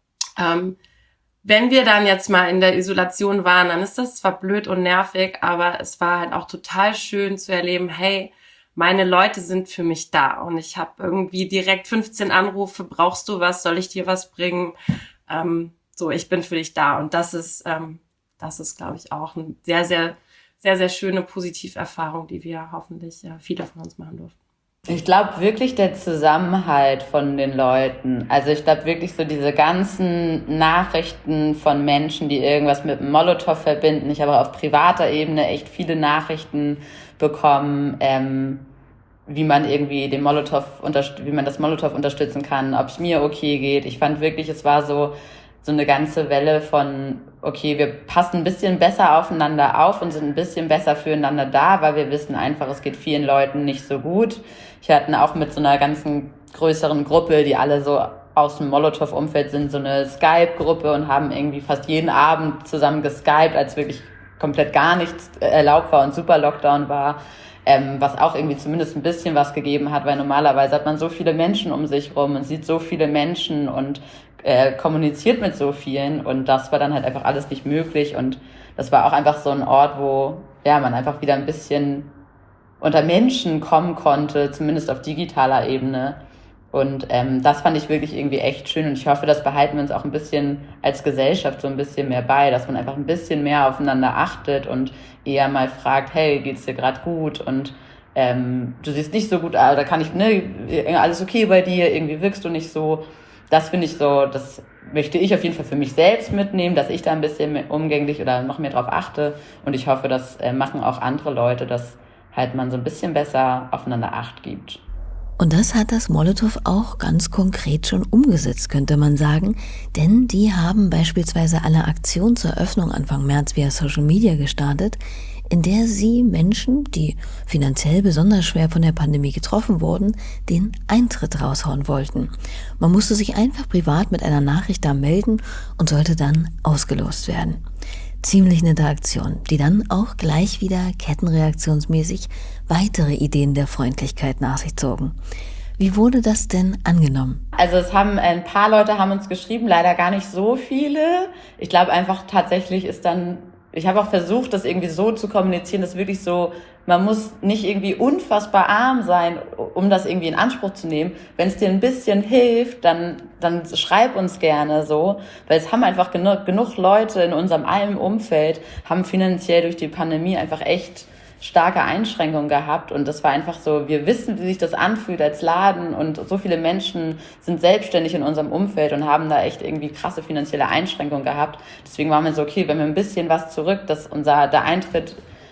Speaker 4: ähm, wenn wir dann jetzt mal in der Isolation waren, dann ist das zwar blöd und nervig, aber es war halt auch total schön zu erleben, hey, meine Leute sind für mich da. Und ich habe irgendwie direkt fünfzehn Anrufe, brauchst du was, soll ich dir was bringen? Ähm, so, ich bin für dich da. Und das ist, ähm, das ist, glaube ich, auch ein sehr, sehr sehr, sehr schöne Positiverfahrung, die wir hoffentlich ja, viele von uns machen durften.
Speaker 3: Ich glaube wirklich der Zusammenhalt von den Leuten. Also ich glaube wirklich so diese ganzen Nachrichten von Menschen, die irgendwas mit dem Molotow verbinden. Ich habe auch auf privater Ebene echt viele Nachrichten bekommen, ähm, wie man irgendwie den Molotow, wie man das Molotow unterstützen kann, ob es mir okay geht. Ich fand wirklich, es war so so eine ganze Welle von, okay, wir passen ein bisschen besser aufeinander auf und sind ein bisschen besser füreinander da, weil wir wissen einfach, es geht vielen Leuten nicht so gut. Ich hatte auch mit so einer ganzen größeren Gruppe, die alle so aus dem Molotow-Umfeld sind, so eine Skype-Gruppe und haben irgendwie fast jeden Abend zusammen geskypt, als wirklich komplett gar nichts erlaubt war und super Lockdown war. Ähm, was auch irgendwie zumindest ein bisschen was gegeben hat, weil normalerweise hat man so viele Menschen um sich rum und sieht so viele Menschen und äh, kommuniziert mit so vielen und das war dann halt einfach alles nicht möglich und das war auch einfach so ein Ort, wo ja man einfach wieder ein bisschen unter Menschen kommen konnte, zumindest auf digitaler Ebene und ähm, das fand ich wirklich irgendwie echt schön und ich hoffe, das behalten wir uns auch ein bisschen als Gesellschaft so ein bisschen mehr bei, dass man einfach ein bisschen mehr aufeinander achtet und eher mal fragt, hey, geht's dir gerade gut und ähm, du siehst nicht so gut aus, da kann ich, ne, alles okay bei dir, irgendwie wirkst du nicht so. Das finde ich so, das möchte ich auf jeden Fall für mich selbst mitnehmen, dass ich da ein bisschen mehr umgänglich oder noch mehr drauf achte und ich hoffe, das äh, machen auch andere Leute, dass halt man so ein bisschen besser aufeinander Acht gibt.
Speaker 2: Und das hat das Molotow auch ganz konkret schon umgesetzt, könnte man sagen. Denn die haben beispielsweise eine Aktion zur Öffnung Anfang März via Social Media gestartet, in der sie Menschen, die finanziell besonders schwer von der Pandemie getroffen wurden, den Eintritt raushauen wollten. Man musste sich einfach privat mit einer Nachricht da melden und sollte dann ausgelost werden. Ziemlich nette Aktion, die dann auch gleich wieder kettenreaktionsmäßig weitere Ideen der Freundlichkeit nach sich zogen. Wie wurde das denn angenommen?
Speaker 3: Also es haben ein paar Leute haben uns geschrieben, leider gar nicht so viele. Ich glaube einfach tatsächlich ist dann, ich habe auch versucht, das irgendwie so zu kommunizieren, dass wirklich so, man muss nicht irgendwie unfassbar arm sein, um das irgendwie in Anspruch zu nehmen. Wenn es dir ein bisschen hilft, dann dann schreib uns gerne so, weil es haben einfach genug, genug Leute in unserem allen Umfeld, haben finanziell durch die Pandemie einfach echt starke Einschränkungen gehabt und das war einfach so, wir wissen, wie sich das anfühlt als Laden und so viele Menschen sind selbstständig in unserem Umfeld und haben da echt irgendwie krasse finanzielle Einschränkungen gehabt. Deswegen waren wir so, okay, wenn wir ein bisschen was zurück, dass unser der Eintritt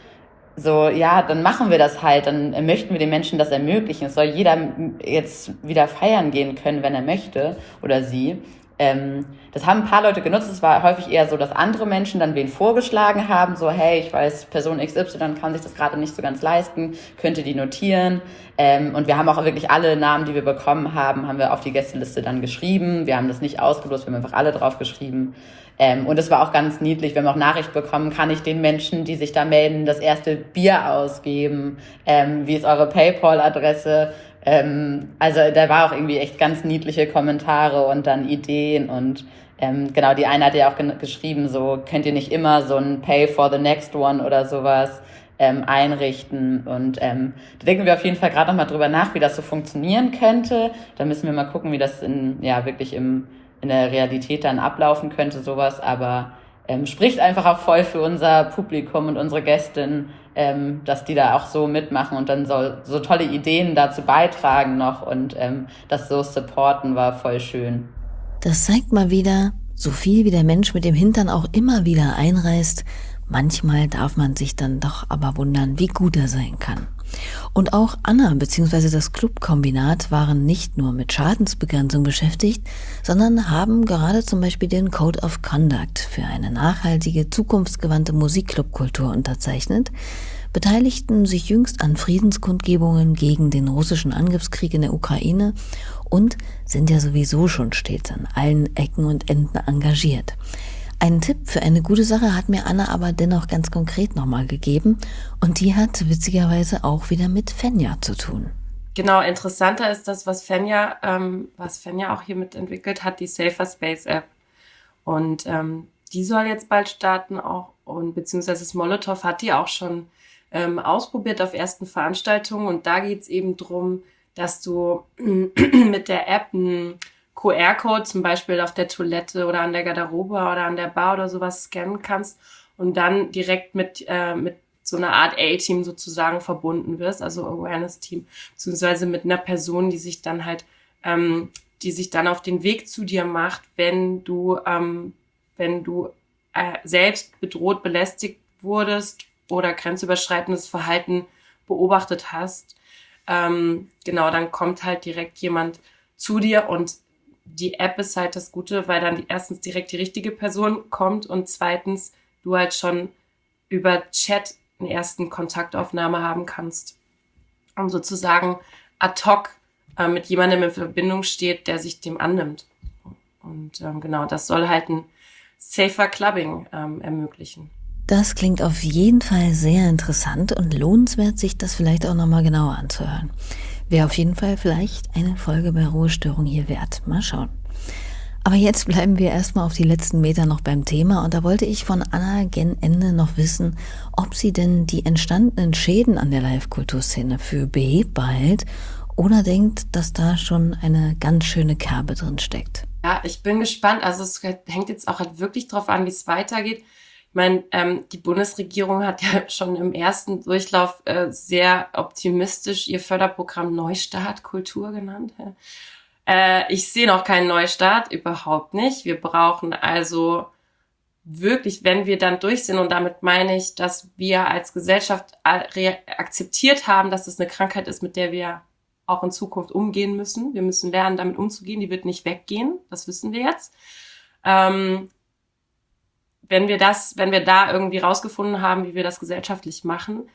Speaker 3: so, ja, dann machen wir das halt, dann möchten wir den Menschen das ermöglichen. Es soll jeder jetzt wieder feiern gehen können, wenn er möchte oder sie. Ähm, das haben ein paar Leute genutzt. Es war häufig eher so, dass andere Menschen dann wen vorgeschlagen haben, so, hey, ich weiß, Person X Y kann sich das gerade nicht so ganz leisten, könnte die notieren. Ähm, und wir haben auch wirklich alle Namen, die wir bekommen haben, haben wir auf die Gästeliste dann geschrieben. Wir haben das nicht ausgelost, wir haben einfach alle drauf geschrieben. Ähm, und es war auch ganz niedlich, wir haben auch Nachricht bekommen, kann ich den Menschen, die sich da melden, das erste Bier ausgeben? Ähm, wie ist eure PayPal-Adresse? Ähm, also da war auch irgendwie echt ganz niedliche Kommentare und dann Ideen und ähm, genau, die eine hat ja auch ge- geschrieben, so könnt ihr nicht immer so ein Pay for the next one oder sowas ähm, einrichten und ähm, da denken wir auf jeden Fall gerade noch mal drüber nach, wie das so funktionieren könnte. Da müssen wir mal gucken, wie das in ja wirklich im in der Realität dann ablaufen könnte, sowas, aber ähm, spricht einfach auch voll für unser Publikum und unsere Gästinnen, ähm, dass die da auch so mitmachen und dann so, so tolle Ideen dazu beitragen noch und ähm, das so supporten, war voll schön.
Speaker 2: Das zeigt mal wieder, so viel wie der Mensch mit dem Hintern auch immer wieder einreißt, manchmal darf man sich dann doch aber wundern, wie gut er sein kann. Und auch Anna bzw. das Clubkombinat waren nicht nur mit Schadensbegrenzung beschäftigt, sondern haben gerade zum Beispiel den Code of Conduct für eine nachhaltige, zukunftsgewandte Musikclubkultur unterzeichnet, beteiligten sich jüngst an Friedenskundgebungen gegen den russischen Angriffskrieg in der Ukraine und sind ja sowieso schon stets an allen Ecken und Enden engagiert. Einen Tipp für eine gute Sache hat mir Anna aber dennoch ganz konkret nochmal gegeben und die hat witzigerweise auch wieder mit Fenja zu tun.
Speaker 4: Genau, interessanter ist das, was Fenja, ähm, was Fenja auch hier mitentwickelt hat, die Safer Space App. Und ähm, die soll jetzt bald starten auch und beziehungsweise das Molotow hat die auch schon ähm, ausprobiert auf ersten Veranstaltungen und da geht's eben drum, dass du mit der App ein Q R-Code zum Beispiel auf der Toilette oder an der Garderobe oder an der Bar oder sowas scannen kannst und dann direkt mit äh, mit so einer Art A-Team sozusagen verbunden wirst, also Awareness-Team, beziehungsweise mit einer Person, die sich dann halt, ähm, die sich dann auf den Weg zu dir macht, wenn du, ähm, wenn du äh, selbst bedroht, belästigt wurdest oder grenzüberschreitendes Verhalten beobachtet hast. Ähm, genau, dann kommt halt direkt jemand zu dir und die App ist halt das Gute, weil dann erstens direkt die richtige Person kommt und zweitens du halt schon über Chat eine ersten Kontaktaufnahme haben kannst und sozusagen ad hoc äh, mit jemandem in Verbindung steht, der sich dem annimmt. Und ähm, genau, das soll halt ein safer Clubbing ähm, ermöglichen.
Speaker 2: Das klingt auf jeden Fall sehr interessant und lohnenswert, sich das vielleicht auch nochmal genauer anzuhören. Wäre auf jeden Fall vielleicht eine Folge bei Ruhestörung hier wert. Mal schauen. Aber jetzt bleiben wir erstmal auf die letzten Meter noch beim Thema und da wollte ich von Anna gen Ende noch wissen, ob sie denn die entstandenen Schäden an der Live-Kulturszene für behebbar hält oder denkt, dass da schon eine ganz schöne Kerbe drin steckt.
Speaker 4: Ja, ich bin gespannt. Also es hängt jetzt auch halt wirklich drauf an, wie es weitergeht. Ich meine, ähm, die Bundesregierung hat ja schon im ersten Durchlauf äh, sehr optimistisch ihr Förderprogramm Neustart Kultur genannt. Äh, ich sehe noch keinen Neustart, überhaupt nicht. Wir brauchen also wirklich, wenn wir dann durch sind, und damit meine ich, dass wir als Gesellschaft akzeptiert haben, dass es eine Krankheit ist, mit der wir auch in Zukunft umgehen müssen. Wir müssen lernen, damit umzugehen. Die wird nicht weggehen, das wissen wir jetzt. Ähm, Wenn wir das, wenn wir da irgendwie rausgefunden haben, wie wir das gesellschaftlich machen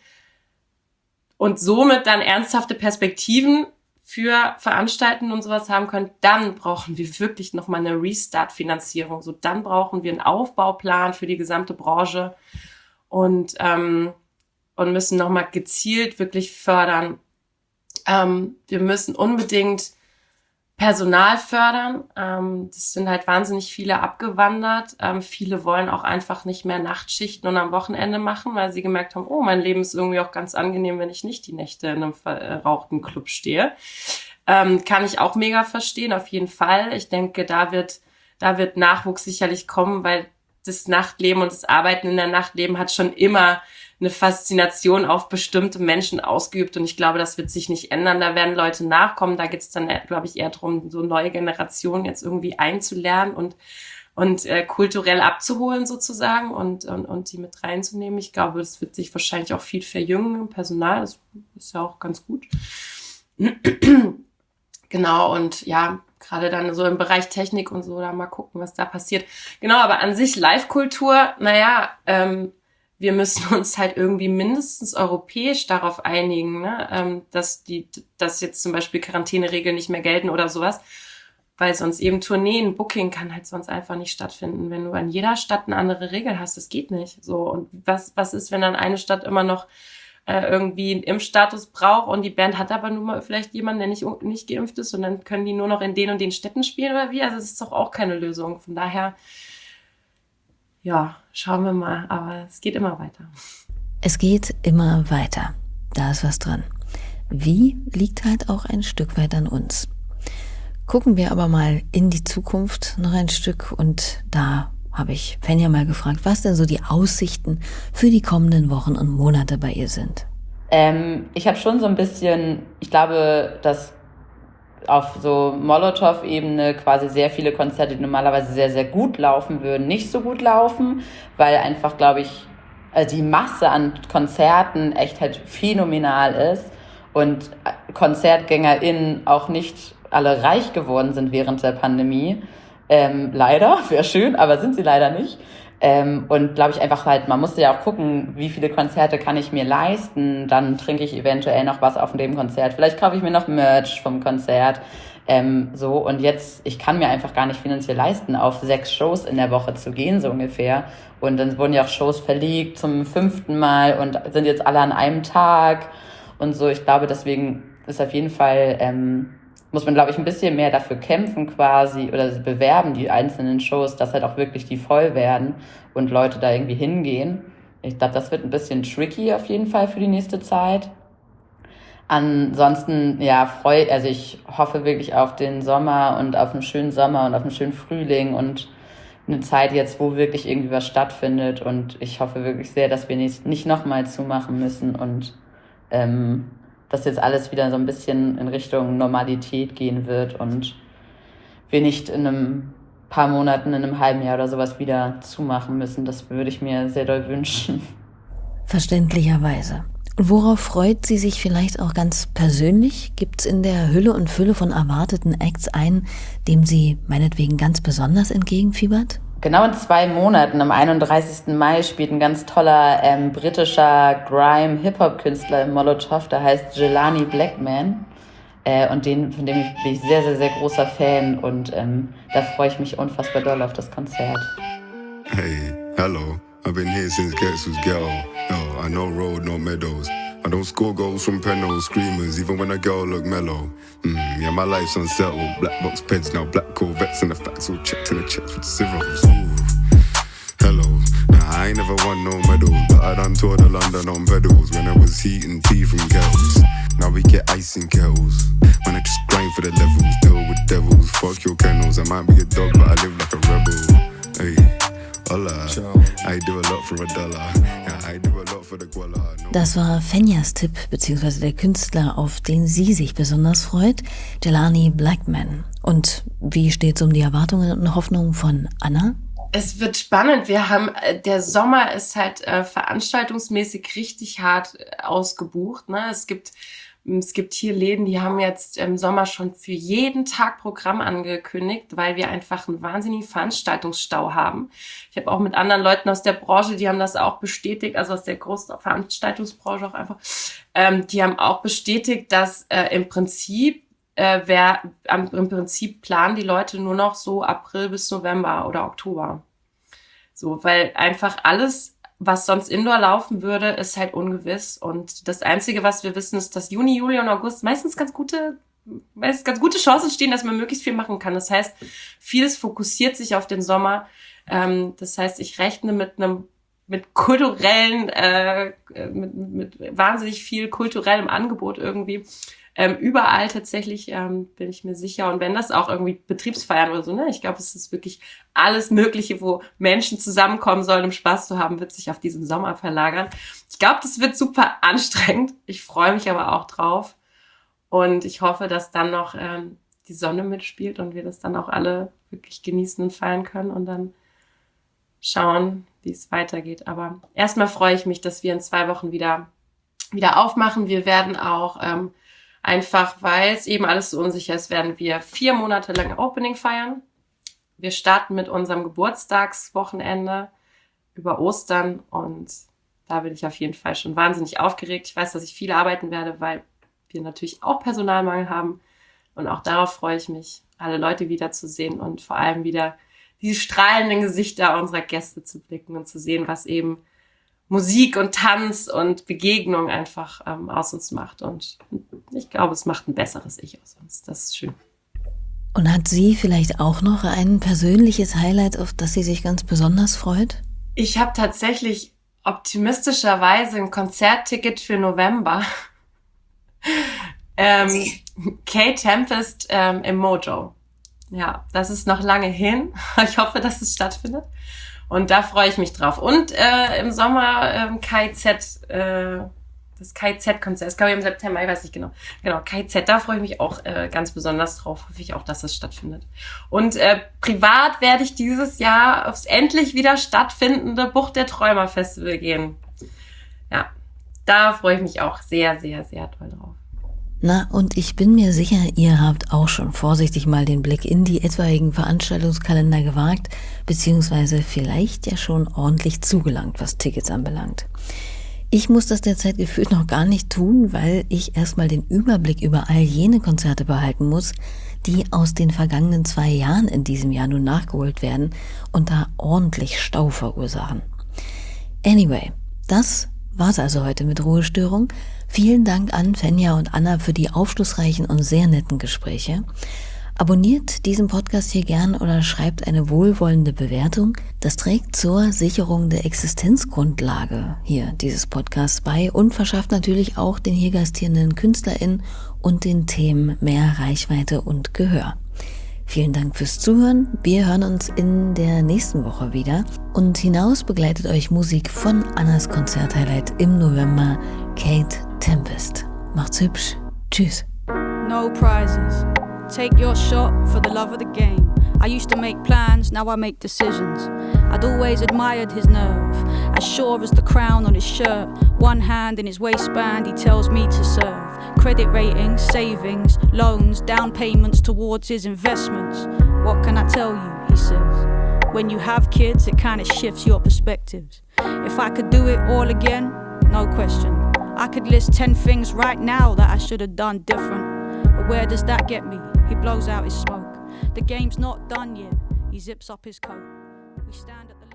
Speaker 4: und somit dann ernsthafte Perspektiven für Veranstalten und sowas haben können, dann brauchen wir wirklich nochmal eine Restart-Finanzierung. So, dann brauchen wir einen Aufbauplan für die gesamte Branche und, ähm, und müssen nochmal gezielt wirklich fördern. Ähm, wir müssen unbedingt Personal fördern. Ähm, das sind halt wahnsinnig viele abgewandert. Ähm, viele wollen auch einfach nicht mehr Nachtschichten und am Wochenende machen, weil sie gemerkt haben, oh, mein Leben ist irgendwie auch ganz angenehm, wenn ich nicht die Nächte in einem verrauchten Club stehe. Ähm, kann ich auch mega verstehen, auf jeden Fall. Ich denke, da wird, da wird Nachwuchs sicherlich kommen, weil das Nachtleben und das Arbeiten in der Nachtleben hat schon immer eine Faszination auf bestimmte Menschen ausgeübt und ich glaube, das wird sich nicht ändern. Da werden Leute nachkommen. Da geht es dann, glaube ich, eher darum, so neue Generationen jetzt irgendwie einzulernen und und äh, kulturell abzuholen sozusagen und, und und die mit reinzunehmen. Ich glaube, das wird sich wahrscheinlich auch viel verjüngen im Personal. Das ist ja auch ganz gut. Genau, und ja, gerade dann so im Bereich Technik und so, da mal gucken, was da passiert. Genau, aber an sich Live-Kultur, naja, ähm, wir müssen uns halt irgendwie mindestens europäisch darauf einigen, ne? ähm, dass die, dass jetzt zum Beispiel Quarantäneregeln nicht mehr gelten oder sowas, weil sonst eben Tourneen, Booking kann halt sonst einfach nicht stattfinden. Wenn du an jeder Stadt eine andere Regel hast, das geht nicht. So, und was, was ist, wenn dann eine Stadt immer noch äh, irgendwie einen Impfstatus braucht und die Band hat aber nur mal vielleicht jemanden, der nicht, nicht geimpft ist und dann können die nur noch in den und den Städten spielen oder wie? Also das ist doch auch keine Lösung. Von daher, ja, schauen wir mal, aber es geht immer weiter.
Speaker 2: Es geht immer weiter. Da ist was dran. Wie liegt halt auch ein Stück weit an uns. Gucken wir aber mal in die Zukunft noch ein Stück und da habe ich Fenja mal gefragt, was denn so die Aussichten für die kommenden Wochen und Monate bei ihr sind.
Speaker 3: Ähm, ich habe schon so ein bisschen, ich glaube, dass auf so Molotow-Ebene quasi sehr viele Konzerte, die normalerweise sehr, sehr gut laufen würden, nicht so gut laufen, weil einfach, glaube ich, also die Masse an Konzerten echt halt phänomenal ist und KonzertgängerInnen auch nicht alle reich geworden sind während der Pandemie. Ähm, leider, wäre schön, aber sind sie leider nicht. Ähm, und glaube ich einfach halt, man musste ja auch gucken, wie viele Konzerte kann ich mir leisten, dann trinke ich eventuell noch was auf dem Konzert, vielleicht kaufe ich mir noch Merch vom Konzert, ähm, so, und jetzt, ich kann mir einfach gar nicht finanziell leisten, auf sechs Shows in der Woche zu gehen, so ungefähr, und dann wurden ja auch Shows verlegt zum fünften Mal und sind jetzt alle an einem Tag und so, ich glaube, deswegen ist auf jeden Fall, ähm, muss man, glaube ich, ein bisschen mehr dafür kämpfen quasi oder bewerben, die einzelnen Shows, dass halt auch wirklich die voll werden und Leute da irgendwie hingehen. Ich glaube, das wird ein bisschen tricky auf jeden Fall für die nächste Zeit. Ansonsten, ja, freu, also ich hoffe wirklich auf den Sommer und auf einen schönen Sommer und auf einen schönen Frühling und eine Zeit jetzt, wo wirklich irgendwie was stattfindet, und ich hoffe wirklich sehr, dass wir nicht, nicht nochmal zumachen müssen und ähm, dass jetzt alles wieder so ein bisschen in Richtung Normalität gehen wird und wir nicht in einem paar Monaten, in einem halben Jahr oder sowas wieder zumachen müssen. Das würde ich mir sehr doll wünschen.
Speaker 2: Verständlicherweise. Und worauf freut sie sich vielleicht auch ganz persönlich? Gibt es in der Hülle und Fülle von erwarteten Acts einen, dem sie meinetwegen ganz besonders entgegenfiebert?
Speaker 3: Genau in zwei Monaten, am einunddreißigsten Mai, spielt ein ganz toller ähm, britischer Grime-Hip-Hop-Künstler im Molotow, der heißt Jelani Blackman. Äh, und den, von dem bin ich sehr, sehr, sehr großer Fan, und ähm, da freue ich mich unfassbar doll auf das Konzert.
Speaker 7: Hey, hello. I've been here since Gets was ghetto. Yo, I know road, no meadows. I don't score goals from penalties, screamers, even when a girl look mellow. Mm, yeah, my life's unsettled. Black box peds now, black Corvettes, and the facts all checked to the checks with zeros. Ooh, hello. Nah, I ain't never won no medals, but I done toured of London on pedals when I was heating tea from kettles. Now we get ice in kettles. When I just grind for the levels, deal with devils, fuck your kennels. I might be a dog, but I live like a rebel. Hey.
Speaker 2: Das war Fenjas Tipp, beziehungsweise der Künstler, auf den sie sich besonders freut, Jelani Blackman. Und wie steht's um die Erwartungen und Hoffnungen von Anna?
Speaker 4: Es wird spannend. Wir haben, der Sommer ist halt äh, veranstaltungsmäßig richtig hart ausgebucht, ne? Es gibt Es gibt hier Läden, die haben jetzt im Sommer schon für jeden Tag Programm angekündigt, weil wir einfach einen wahnsinnigen Veranstaltungsstau haben. Ich habe auch mit anderen Leuten aus der Branche, die haben das auch bestätigt, also aus der großen Veranstaltungsbranche auch einfach, ähm, die haben auch bestätigt, dass äh, im Prinzip äh, wer, ähm, im Prinzip planen die Leute nur noch so April bis November oder Oktober. So, weil einfach alles, was sonst Indoor laufen würde, ist halt ungewiss. Und das Einzige, was wir wissen, ist, dass Juni, Juli und August meistens ganz gute, meistens ganz gute Chancen stehen, dass man möglichst viel machen kann. Das heißt, vieles fokussiert sich auf den Sommer. Ähm, das heißt, ich rechne mit einem, mit kulturellen, äh, mit, mit wahnsinnig viel kulturellem Angebot irgendwie. Ähm, überall tatsächlich, ähm, bin ich mir sicher. Und wenn das auch irgendwie Betriebsfeiern oder so, ne, ich glaube, es ist wirklich alles Mögliche, wo Menschen zusammenkommen sollen, um Spaß zu haben, wird sich auf diesen Sommer verlagern. Ich glaube, das wird super anstrengend. Ich freue mich aber auch drauf. Und ich hoffe, dass dann noch ähm, die Sonne mitspielt und wir das dann auch alle wirklich genießen und feiern können und dann schauen, wie es weitergeht. Aber erstmal freue ich mich, dass wir in zwei Wochen wieder, wieder aufmachen. Wir werden auch ähm, einfach, weil es eben alles so unsicher ist, werden wir vier Monate lang Opening feiern. Wir starten mit unserem Geburtstagswochenende über Ostern und da bin ich auf jeden Fall schon wahnsinnig aufgeregt. Ich weiß, dass ich viel arbeiten werde, weil wir natürlich auch Personalmangel haben und auch darauf freue ich mich, alle Leute wiederzusehen und vor allem wieder die strahlenden Gesichter unserer Gäste zu blicken und zu sehen, was eben Musik und Tanz und Begegnung einfach ähm, aus uns macht. Und ich glaube, es macht ein besseres Ich aus uns. Das ist schön.
Speaker 2: Und hat sie vielleicht auch noch ein persönliches Highlight, auf das sie sich ganz besonders freut?
Speaker 4: Ich habe tatsächlich optimistischerweise ein Konzertticket für November. ähm, Kate Tempest ähm, im Mojo. Ja, das ist noch lange hin. Ich hoffe, dass es stattfindet. Und da freue ich mich drauf. Und äh, im Sommer ähm, K I Z, äh, das K I Z-Konzert, das glaube ich im September, ich weiß nicht genau. Genau, K I Z, da freue ich mich auch äh, ganz besonders drauf. Hoffe ich auch, dass das stattfindet. Und äh, privat werde ich dieses Jahr aufs endlich wieder stattfindende Bucht der Träumer Festival gehen. Ja, da freue ich mich auch sehr, sehr, sehr toll drauf.
Speaker 2: Na, und ich bin mir sicher, ihr habt auch schon vorsichtig mal den Blick in die etwaigen Veranstaltungskalender gewagt, beziehungsweise vielleicht ja schon ordentlich zugelangt, was Tickets anbelangt. Ich muss das derzeit gefühlt noch gar nicht tun, weil ich erstmal den Überblick über all jene Konzerte behalten muss, die aus den vergangenen zwei Jahren in diesem Jahr nun nachgeholt werden und da ordentlich Stau verursachen. Anyway, das war's also heute mit Ruhestörung. Vielen Dank an Fenja und Anna für die aufschlussreichen und sehr netten Gespräche. Abonniert diesen Podcast hier gern oder schreibt eine wohlwollende Bewertung. Das trägt zur Sicherung der Existenzgrundlage hier dieses Podcasts bei und verschafft natürlich auch den hier gastierenden KünstlerInnen und den Themen mehr Reichweite und Gehör. Vielen Dank fürs Zuhören. Wir hören uns in der nächsten Woche wieder. Und hinaus begleitet euch Musik von Annas Konzerthighlight im November, Kate Tempest. Macht's hübsch. Tschüss.
Speaker 8: No prizes. Take your shot for the love of the game. I used to make plans, now I make decisions. I'd always admired his nerve, as sure as the crown on his shirt. One hand in his waistband, he tells me to serve. Credit ratings, savings, loans, down payments towards his investments. What can I tell you, he says. When you have kids, it kind of shifts your perspectives. If I could do it all again, no question. I could list ten things right now that I should have done different. But where does that get me? He blows out his smoke. The game's not done yet. He zips up his coat. We stand at the